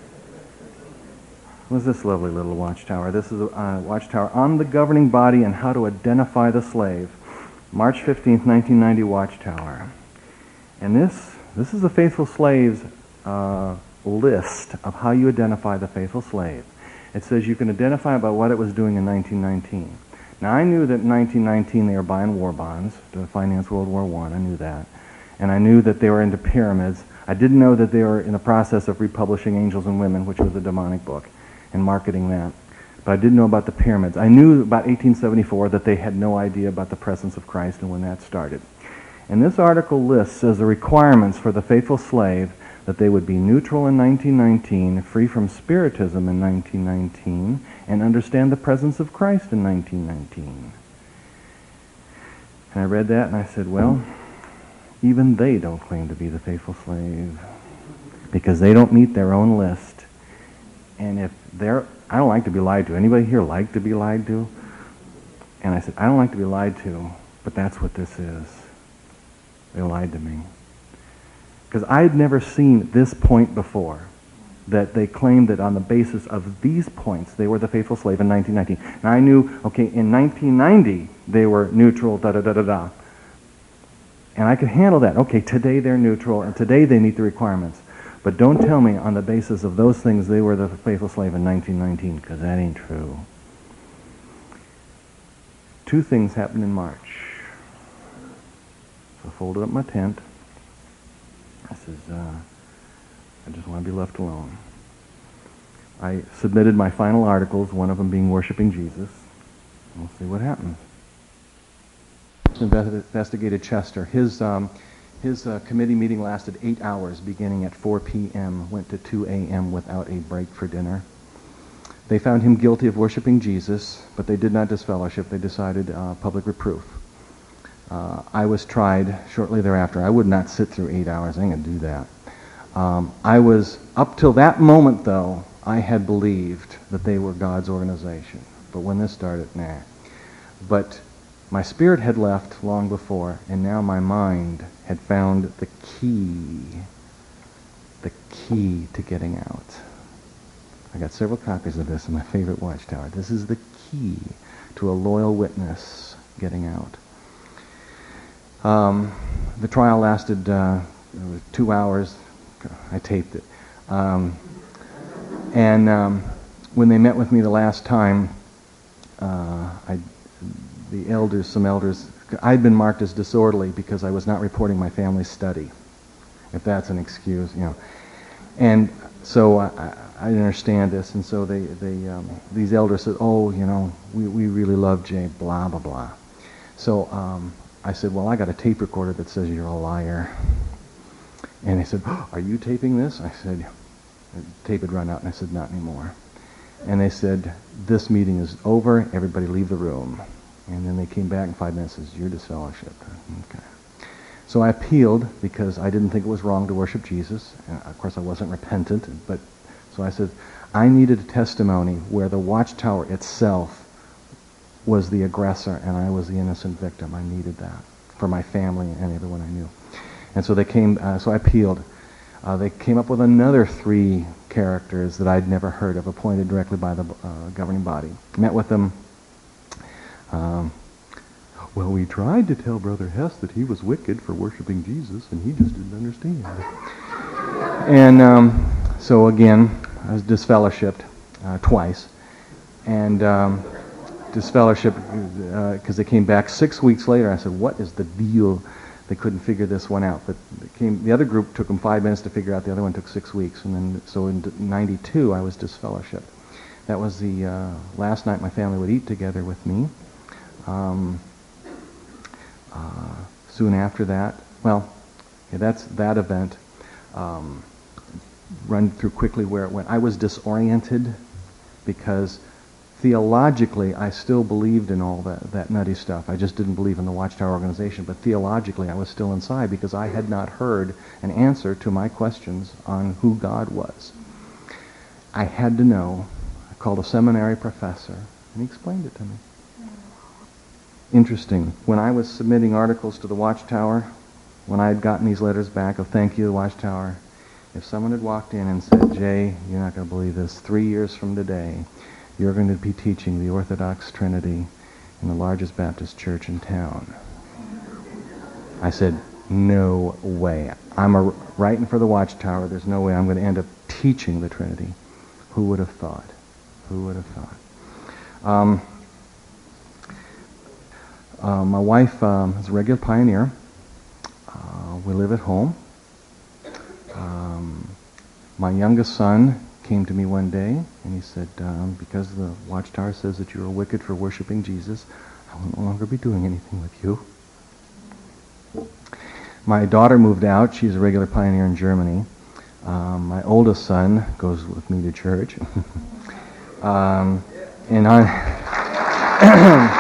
S1: was this lovely little watchtower. This is a uh, watchtower on the governing body and how to identify the slave. March fifteenth, nineteen ninety Watchtower. And this this is the faithful slave's uh, list of how you identify the faithful slave. It says you can identify by what it was doing in nineteen nineteen. Now I knew that in nineteen nineteen they were buying war bonds to finance World War One. I. I knew that. And I knew that they were into pyramids. I didn't know that they were in the process of republishing Angels and Women, which was a demonic book, and marketing that. But I didn't know about the pyramids. I knew about eighteen seventy-four that they had no idea about the presence of Christ and when that started. And this article lists as the requirements for the faithful slave that they would be neutral in nineteen nineteen, free from spiritism in nineteen nineteen, and understand the presence of Christ in nineteen nineteen. And I read that and I said, well, even they don't claim to be the faithful slave because they don't meet their own list. And if they're I don't like to be lied to. Anybody here like to be lied to? And I said, I don't like to be lied to, but that's what this is. They lied to me. Because I had never seen this point before, that they claimed that on the basis of these points, they were the faithful slave in nineteen nineteen. Now I knew, okay, in nineteen ninety, they were neutral, da-da-da-da-da. And I could handle that. Okay, today they're neutral, and today they meet the requirements. But don't tell me on the basis of those things they were the faithful slave in nineteen nineteen, because that ain't true. Two things happened in March. So I folded up my tent. I says, uh, I just want to be left alone. I submitted my final articles, one of them being Worshiping Jesus. We'll see what happens. Investigated Chester. His... Um, His uh, committee meeting lasted eight hours, beginning at four p.m., went to two a.m. without a break for dinner. They found him guilty of worshiping Jesus, but they did not disfellowship. They decided uh, public reproof. Uh, I was tried shortly thereafter. I would not sit through eight hours. I ain't going to do that. Um, I was, up till that moment, though, I had believed that they were God's organization. But when this started, nah. But my spirit had left long before, and now my mind had found the key, the key to getting out. I got several copies of this in my favorite watchtower. This is the key to a loyal witness getting out. Um, the trial lasted uh, two hours. I taped it. Um, And um, when they met with me the last time, uh, I, the elders, some elders, I'd been marked as disorderly because I was not reporting my family study, if that's an excuse, you know. And so I, I, I didn't understand this, and so they, they um, these elders said, oh, you know, we, we really love Jay, blah, blah, blah. So um, I said, well, I got a tape recorder that says you're a liar. And they said, oh, are you taping this? I said, the tape had run out, and I said, not anymore. And they said, this meeting is over, everybody leave the room. And then they came back in five minutes and said, you're disfellowshipped. Okay. So I appealed because I didn't think it was wrong to worship Jesus. And of course, I wasn't repentant. But so I said, I needed a testimony where the Watchtower itself was the aggressor and I was the innocent victim. I needed that for my family and everyone I knew. And so they came, uh, so I appealed. Uh, they came up with another three characters that I'd never heard of, appointed directly by the uh, governing body. Met with them. Um, well, we tried to tell Brother Hess that he was wicked for worshiping Jesus, and he just didn't understand. And um, so again, I was disfellowshipped uh, twice. And um, disfellowshipped because uh, they came back six weeks later. I said, what is the deal? They couldn't figure this one out. But it came, the other group took them five minutes to figure out. The other one took six weeks. And then, so in ninety-two, I was disfellowshipped. That was the uh, last night my family would eat together with me. Um, uh, soon after that, well, okay, that's that event. Um, run through quickly where it went. I was disoriented because theologically, I still believed in all that, that nutty stuff. I just didn't believe in the Watchtower organization, but theologically I was still inside because I had not heard an answer to my questions on who God was. I had to know. I called a seminary professor, and he explained it to me. Interesting. When I was submitting articles to the Watchtower, when I had gotten these letters back of thank you, the Watchtower, if someone had walked in and said, Jay, you're not going to believe this, three years from today, you're going to be teaching the Orthodox Trinity in the largest Baptist church in town. I said, no way. I'm a, writing for the Watchtower. There's no way I'm going to end up teaching the Trinity. Who would have thought? Who would have thought? Um, uh, my wife um, is a regular pioneer. Uh, we live at home. Um, my youngest son came to me one day and he said, um, because the Watchtower says that you are wicked for worshiping Jesus, I will no longer be doing anything with you. My daughter moved out. She's a regular pioneer in Germany. Um, my oldest son goes with me to church. um, and I...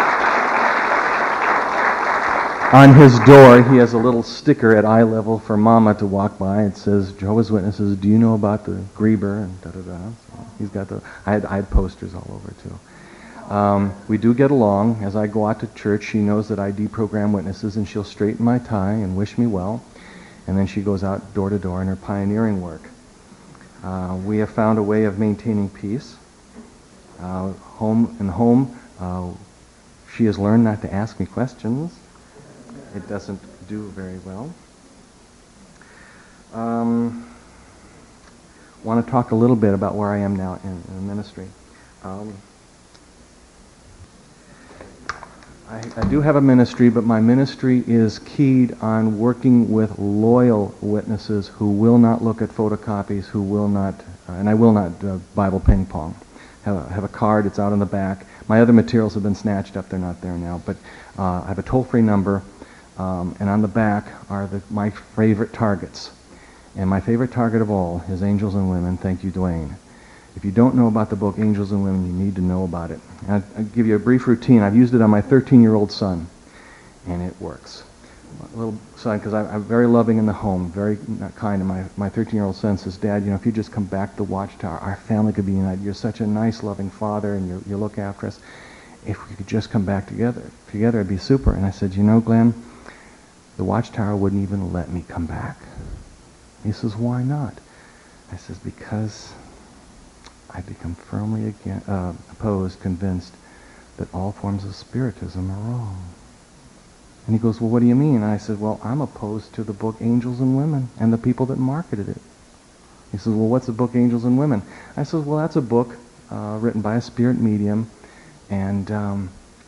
S1: On his door, he has a little sticker at eye level for Mama to walk by. It says, Jehovah's Witnesses, do you know about the Grieber? And da-da-da. So he's got the, I had, I had posters all over, too. Um, we do get along. As I go out to church, she knows that I deprogram witnesses, and she'll straighten my tie and wish me well. And then she goes out door to door in her pioneering work. Uh, we have found a way of maintaining peace. Uh, home in home, uh, she has learned not to ask me questions. It doesn't do very well. Um, want to talk a little bit about where I am now in, in the ministry. Um, I, I do have a ministry, but my ministry is keyed on working with loyal witnesses who will not look at photocopies, who will not, uh, and I will not uh, Bible ping pong. Have a, have a card, it's out in the back. My other materials have been snatched up, they're not there now, but uh, I have a toll-free number. Um, and on the back are the, my favorite targets. And my favorite target of all is Angels and Women. Thank you, Dwayne. If you don't know about the book Angels and Women, you need to know about it. And I'll, I'll give you a brief routine. I've used it on my thirteen-year-old son, and it works. A little son, because I'm very loving in the home, very kind. And my, my thirteen-year-old son says, Dad, you know, if you just come back to the Watchtower, our family could be united. You're such a nice, loving father, and you you look after us. If we could just come back together, together, it'd be super. And I said, you know, Glenn, the Watchtower wouldn't even let me come back. He says, why not? I says, because I become firmly again, uh, opposed, convinced that all forms of Spiritism are wrong. And he goes, well, what do you mean? And I said, well, I'm opposed to the book Angels and Women and the people that marketed it. He says, well, what's the book Angels and Women? I said, well, that's a book uh, written by a spirit medium and um,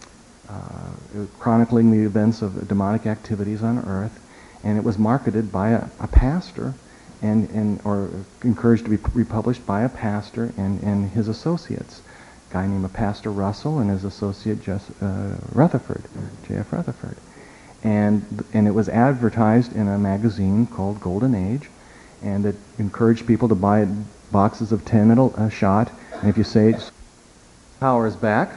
S1: uh, chronicling the events of demonic activities on earth, and it was marketed by a, a pastor and, and or encouraged to be republished by a pastor and, and his associates. A guy named Pastor Russell and his associate Jess, uh, Rutherford, J F Rutherford. And, and it was advertised in a magazine called Golden Age, and it encouraged people to buy boxes of ten at a, a shot. And if you say, power is back.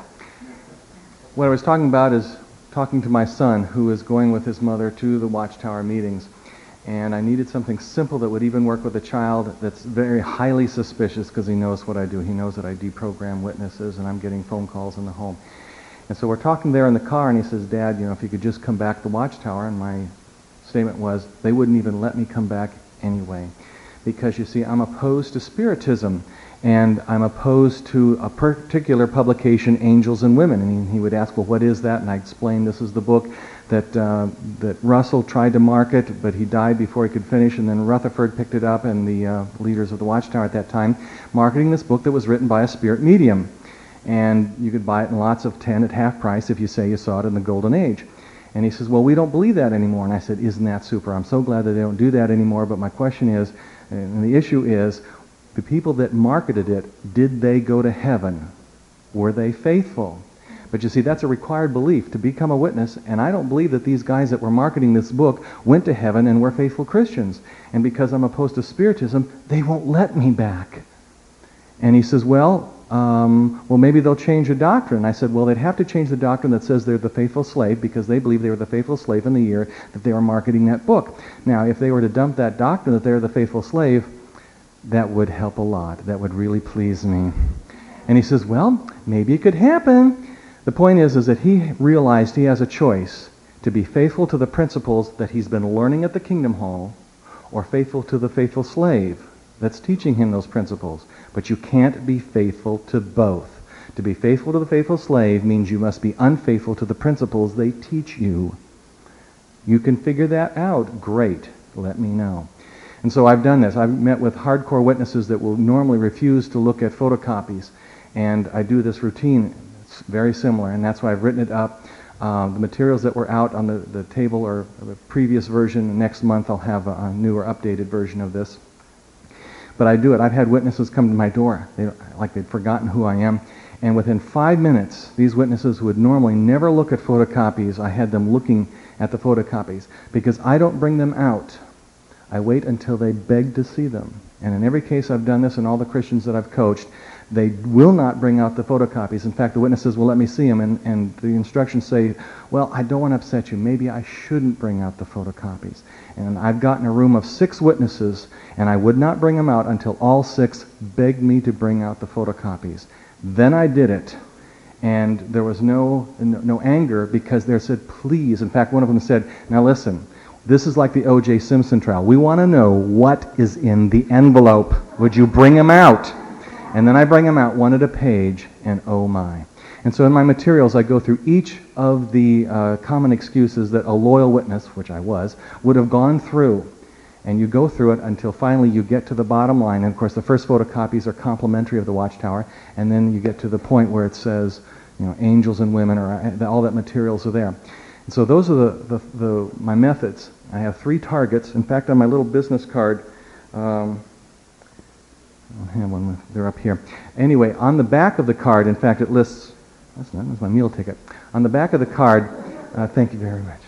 S1: What I was talking about is talking to my son, who is going with his mother to the Watchtower meetings. And I needed something simple that would even work with a child that's very highly suspicious, because he knows what I do. He knows that I deprogram witnesses, and I'm getting phone calls in the home. And so we're talking there in the car, and he says, Dad, you know, if you could just come back to the Watchtower. And my statement was, they wouldn't even let me come back anyway. Because, you see, I'm opposed to Spiritism, and I'm opposed to a particular publication, Angels and Women. And he, he would ask, well, what is that? And I explained, this is the book that uh, that Russell tried to market, but he died before he could finish, and then Rutherford picked it up, and the uh, leaders of the Watchtower at that time, marketing this book that was written by a spirit medium. And you could buy it in lots of ten at half price if you say you saw it in the Golden Age. And he says, well, we don't believe that anymore. And I said, isn't that super? I'm so glad that they don't do that anymore, but my question is, and the issue is, the people that marketed it, did they go to heaven? Were they faithful? But you see, that's a required belief to become a witness, and I don't believe that these guys that were marketing this book went to heaven and were faithful Christians. And because I'm opposed to Spiritism, they won't let me back. And he says, well, um, well, maybe they'll change the doctrine. I said, well, they'd have to change the doctrine that says they're the faithful slave, because they believe they were the faithful slave in the year that they were marketing that book. Now, if they were to dump that doctrine that they're the faithful slave, that would help a lot. That would really please me. And he says, well, maybe it could happen. The point is, is that he realized he has a choice to be faithful to the principles that he's been learning at the Kingdom Hall, or faithful to the faithful slave that's teaching him those principles. But you can't be faithful to both. To be faithful to the faithful slave means you must be unfaithful to the principles they teach you. You can figure that out. Great. Let me know. And so I've done this. I've met with hardcore witnesses that will normally refuse to look at photocopies. And I do this routine. It's very similar, and that's why I've written it up. Uh, the materials that were out on the, the table are the previous version. Next month I'll have a, a newer, updated version of this. But I do it. I've had witnesses come to my door, they, like they'd forgotten who I am. And within five minutes, these witnesses who would normally never look at photocopies, I had them looking at the photocopies. Because I don't bring them out. I wait until they beg to see them. And in every case I've done this, and all the Christians that I've coached, they will not bring out the photocopies. In fact, the witnesses will let me see them, and, and the instructions say, well, I don't want to upset you. Maybe I shouldn't bring out the photocopies. And I've gotten a room of six witnesses, and I would not bring them out until all six begged me to bring out the photocopies. Then I did it. And there was no, no anger, because they said, please. In fact, one of them said, now listen, this is like the O J Simpson trial. We want to know what is in the envelope. Would you bring them out? And then I bring them out one at a page, and oh my. And so in my materials, I go through each of the uh, common excuses that a loyal witness, which I was, would have gone through. And you go through it until finally you get to the bottom line. And of course, the first photocopies are complimentary of the Watchtower. And then you get to the point where it says, you know, Angels and Women, or uh, all that materials are there. And so those are the, the, the my methods. I have three targets. In fact, on my little business card, um, I don't have one. They're up here. Anyway, on the back of the card, in fact, it lists, that's not, that's my meal ticket. On the back of the card, uh, thank you very much,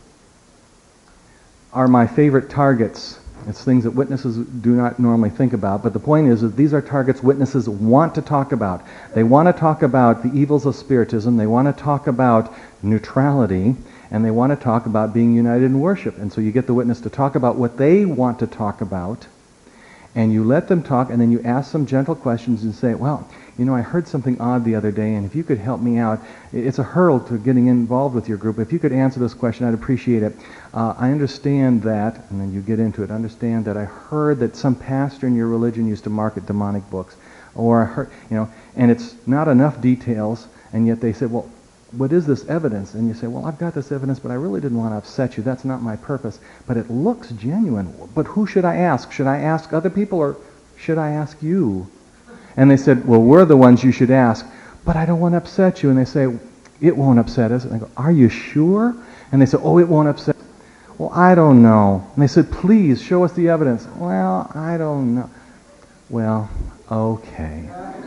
S1: are my favorite targets. It's things that witnesses do not normally think about, but the point is that these are targets witnesses want to talk about. They want to talk about the evils of Spiritism, they want to talk about neutrality, and they want to talk about being united in worship. And so you get the witness to talk about what they want to talk about, and you let them talk, and then you ask some gentle questions and say, well, you know, I heard something odd the other day, and if you could help me out, it's a hurdle to getting involved with your group. If you could answer this question, I'd appreciate it. Uh, I understand that, and then you get into it, understand that I heard that some pastor in your religion used to market demonic books, or I heard, you know, and it's not enough details, and yet they said, well, what is this evidence? And you say, well, I've got this evidence, but I really didn't want to upset you. That's not my purpose. But it looks genuine. But who should I ask? Should I ask other people, or should I ask you? And they said, well, we're the ones you should ask, but I don't want to upset you. And they say, it won't upset us. And I go, are you sure? And they said, oh, it won't upset us. Well, I don't know. And they said, please, show us the evidence. Well, I don't know. Well, okay.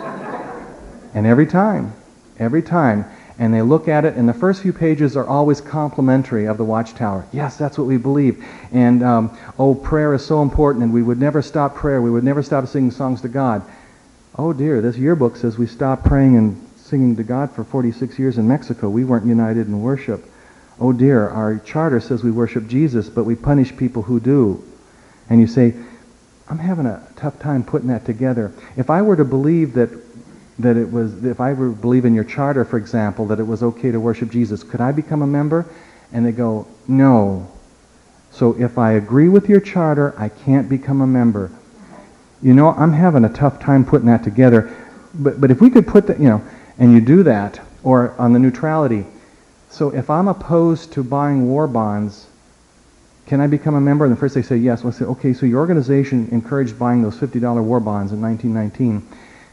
S1: And every time, every time, and they look at it, and the first few pages are always complimentary of the Watchtower. Yes, that's what we believe. And, um, oh, prayer is so important, and we would never stop prayer. We would never stop singing songs to God. Oh, dear, this yearbook says we stopped praying and singing to God for forty-six years in Mexico. We weren't united in worship. Oh, dear, our charter says we worship Jesus, but we punish people who do. And you say, I'm having a tough time putting that together. If I were to believe that that it was, if I were to believe in your charter, for example, that it was okay to worship Jesus, could I become a member? And they go, no. So if I agree with your charter, I can't become a member. You know, I'm having a tough time putting that together. But but if we could put that, you know, and you do that, or on the neutrality. So if I'm opposed to buying war bonds, can I become a member? And at first they say yes. Well, I say, okay, so your organization encouraged buying those fifty dollar war bonds in nineteen nineteen.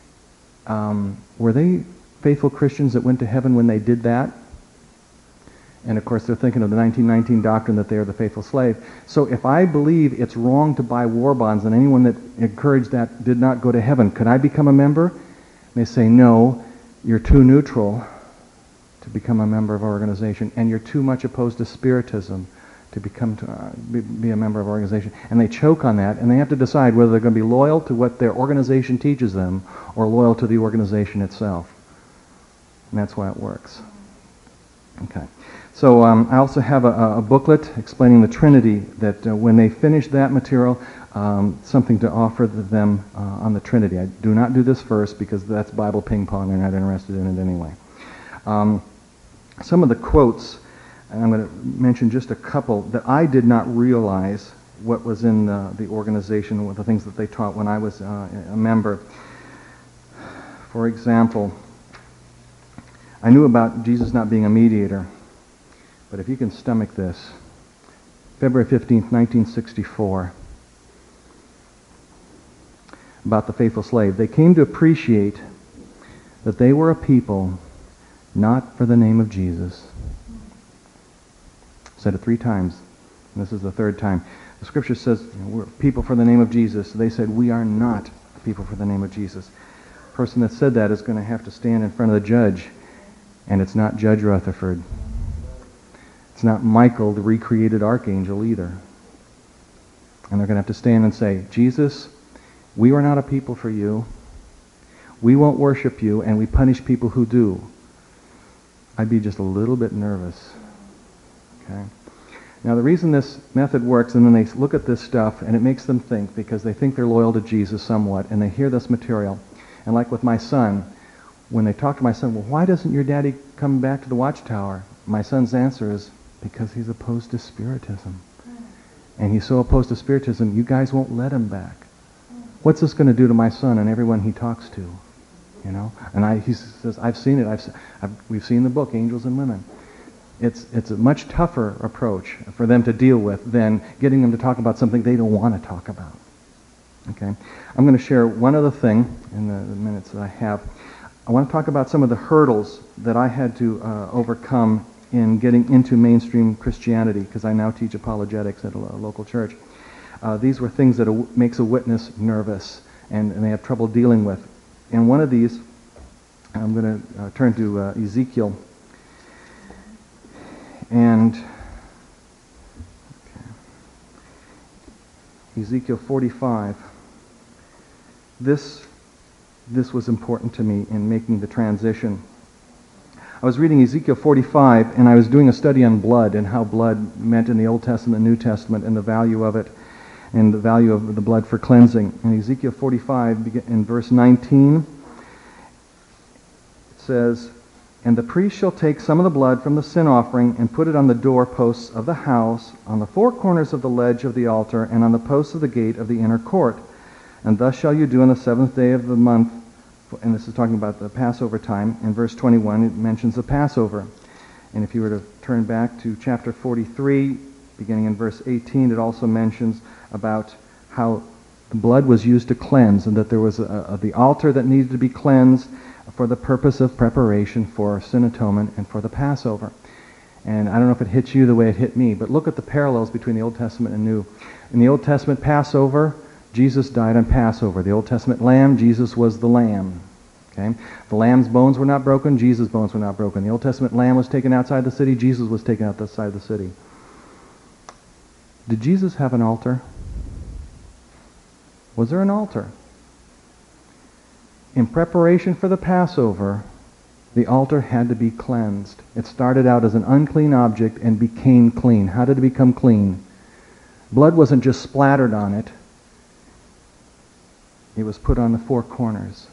S1: Um, were they faithful Christians that went to heaven when they did that? And of course they're thinking of the nineteen nineteen doctrine that they are the faithful slave. So if I believe it's wrong to buy war bonds and anyone that encouraged that did not go to heaven, could I become a member? And they say, no, you're too neutral to become a member of our organization, and you're too much opposed to Spiritism to become to, uh, be, be a member of our organization. And they choke on that, and they have to decide whether they're going to be loyal to what their organization teaches them or loyal to the organization itself. And that's why it works. Okay. So um, I also have a, a booklet explaining the Trinity, that uh, when they finish that material, um, something to offer them uh, on the Trinity. I do not do this first because that's Bible ping pong. They're not interested in it anyway. Um, some of the quotes, and I'm going to mention just a couple that I did not realize what was in the, the organization, what the things that they taught when I was uh, a member. For example, I knew about Jesus not being a mediator, but if you can stomach this, February fifteenth, nineteen sixty-four, about the faithful slave. They came to appreciate that they were a people not for the name of Jesus. Said it three times. And this is the third time. The scripture says, you know, we're people for the name of Jesus. They said, we are not people for the name of Jesus. The person that said that is going to have to stand in front of the judge. And it's not Judge Rutherford. It's not Michael, the recreated archangel, either. And they're going to have to stand and say, Jesus, we are not a people for you. We won't worship you, and we punish people who do. I'd be just a little bit nervous. Okay. Now the reason this method works, and then they look at this stuff, and it makes them think, because they think they're loyal to Jesus somewhat, and they hear this material. And like with my son, when they talk to my son, well, why doesn't your daddy come back to the Watchtower? My son's answer is, because he's opposed to Spiritism. And he's so opposed to Spiritism, you guys won't let him back. What's this going to do to my son and everyone he talks to? You know, and I, he says, I've seen it. I've, I've, we've seen the book, Angels and Women. It's it's a much tougher approach for them to deal with than getting them to talk about something they don't want to talk about. Okay, I'm going to share one other thing in the, the minutes that I have. I want to talk about some of the hurdles that I had to uh, overcome in getting into mainstream Christianity, because I now teach apologetics at a, a local church. Uh, these were things that a, makes a witness nervous, and, and they have trouble dealing with. And one of these, I'm going to uh, turn to uh, Ezekiel. And okay, Ezekiel forty-five. This, this was important to me in making the transition. I was reading Ezekiel forty-five, and I was doing a study on blood and how blood meant in the Old Testament and New Testament and the value of it and the value of the blood for cleansing. In Ezekiel forty-five, in verse nineteen, it says, and the priest shall take some of the blood from the sin offering and put it on the doorposts of the house, on the four corners of the ledge of the altar, and on the posts of the gate of the inner court. And thus shall you do on the seventh day of the month. And this is talking about the Passover time. In verse twenty-one, it mentions the Passover. And if you were to turn back to chapter forty-three, beginning in verse eighteen, it also mentions about how The blood was used to cleanse, and that there was a, a, the altar that needed to be cleansed for the purpose of preparation for sin atonement and for the Passover. And I don't know if it hits you the way it hit me, but look at the parallels between the Old Testament and New. In the Old Testament Passover, Jesus died on Passover. The Old Testament lamb, Jesus was the lamb. Okay? The lamb's bones were not broken, Jesus' bones were not broken. The Old Testament lamb was taken outside the city, Jesus was taken outside the city. Did Jesus have an altar? Was there an altar? In preparation for the Passover, the altar had to be cleansed. It started out as an unclean object and became clean. How did it become clean? Blood wasn't just splattered on it. It was put on the four corners.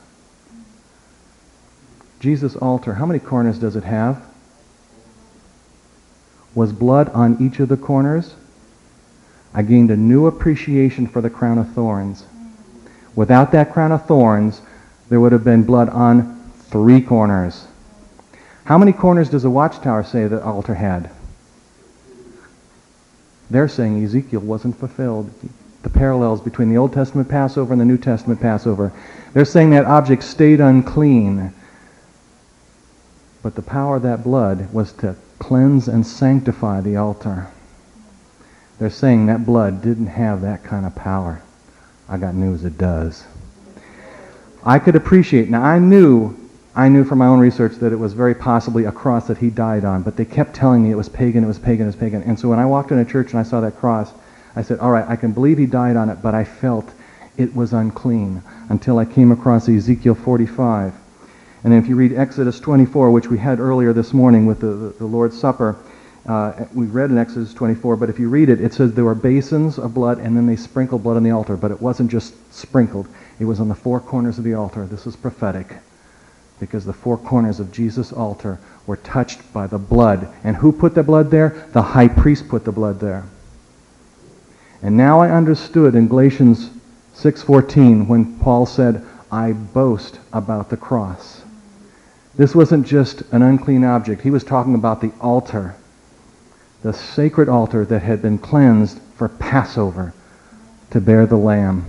S1: Jesus' altar, how many corners does it have? Was blood on each of the corners? I gained a new appreciation for the crown of thorns. Without that crown of thorns, there would have been blood on three corners. How many corners does the Watchtower say the altar had? They're saying Ezekiel wasn't fulfilled. The parallels between the Old Testament Passover and the New Testament Passover. They're saying that object stayed unclean. But the power of that blood was to cleanse and sanctify the altar. They're saying that blood didn't have that kind of power. I got news, it does. I could appreciate, now I knew, I knew from my own research that it was very possibly a cross that he died on, but they kept telling me it was pagan, it was pagan, it was pagan. And so when I walked in a church and I saw that cross, I said, all right, I can believe he died on it, but I felt it was unclean until I came across Ezekiel forty-five. And then if you read Exodus twenty-four, which we had earlier this morning with the, the, the Lord's Supper, uh, we read in Exodus twenty-four, but if you read it, it says there were basins of blood and then they sprinkled blood on the altar, but it wasn't just sprinkled. It was on the four corners of the altar. This is prophetic because the four corners of Jesus' altar were touched by the blood. And who put the blood there? The high priest put the blood there. And now I understood in Galatians six fourteen when Paul said, I boast about the cross. This wasn't just an unclean object. He was talking about the altar, the sacred altar that had been cleansed for Passover to bear the lamb.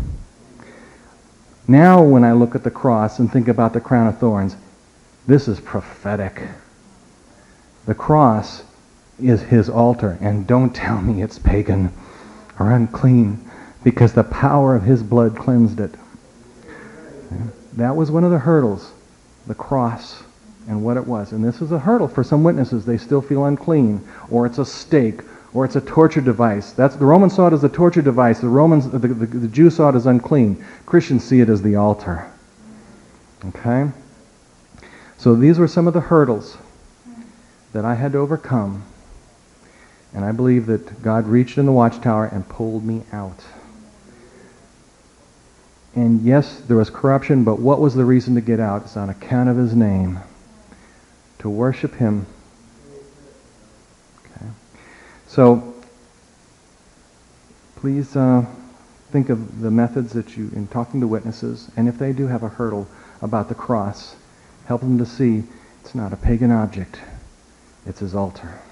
S1: Now when I look at the cross and think about the crown of thorns, this is prophetic. The cross is his altar, and don't tell me it's pagan or unclean, because the power of his blood cleansed it. That was one of the hurdles, the cross and what it was. And this is a hurdle for some witnesses. They still feel unclean, or it's a stake, or it's a torture device. That's the Romans saw it as a torture device. The Romans, the, the, the Jews saw it as unclean. Christians see it as the altar. Okay? So these were some of the hurdles that I had to overcome. And I believe that God reached in the Watchtower and pulled me out. And yes, there was corruption, but what was the reason to get out? It's on account of his name. To worship him. Okay. So, please uh, think of the methods that you, in talking to witnesses, and if they do have a hurdle about the cross, help them to see it's not a pagan object, it's his altar.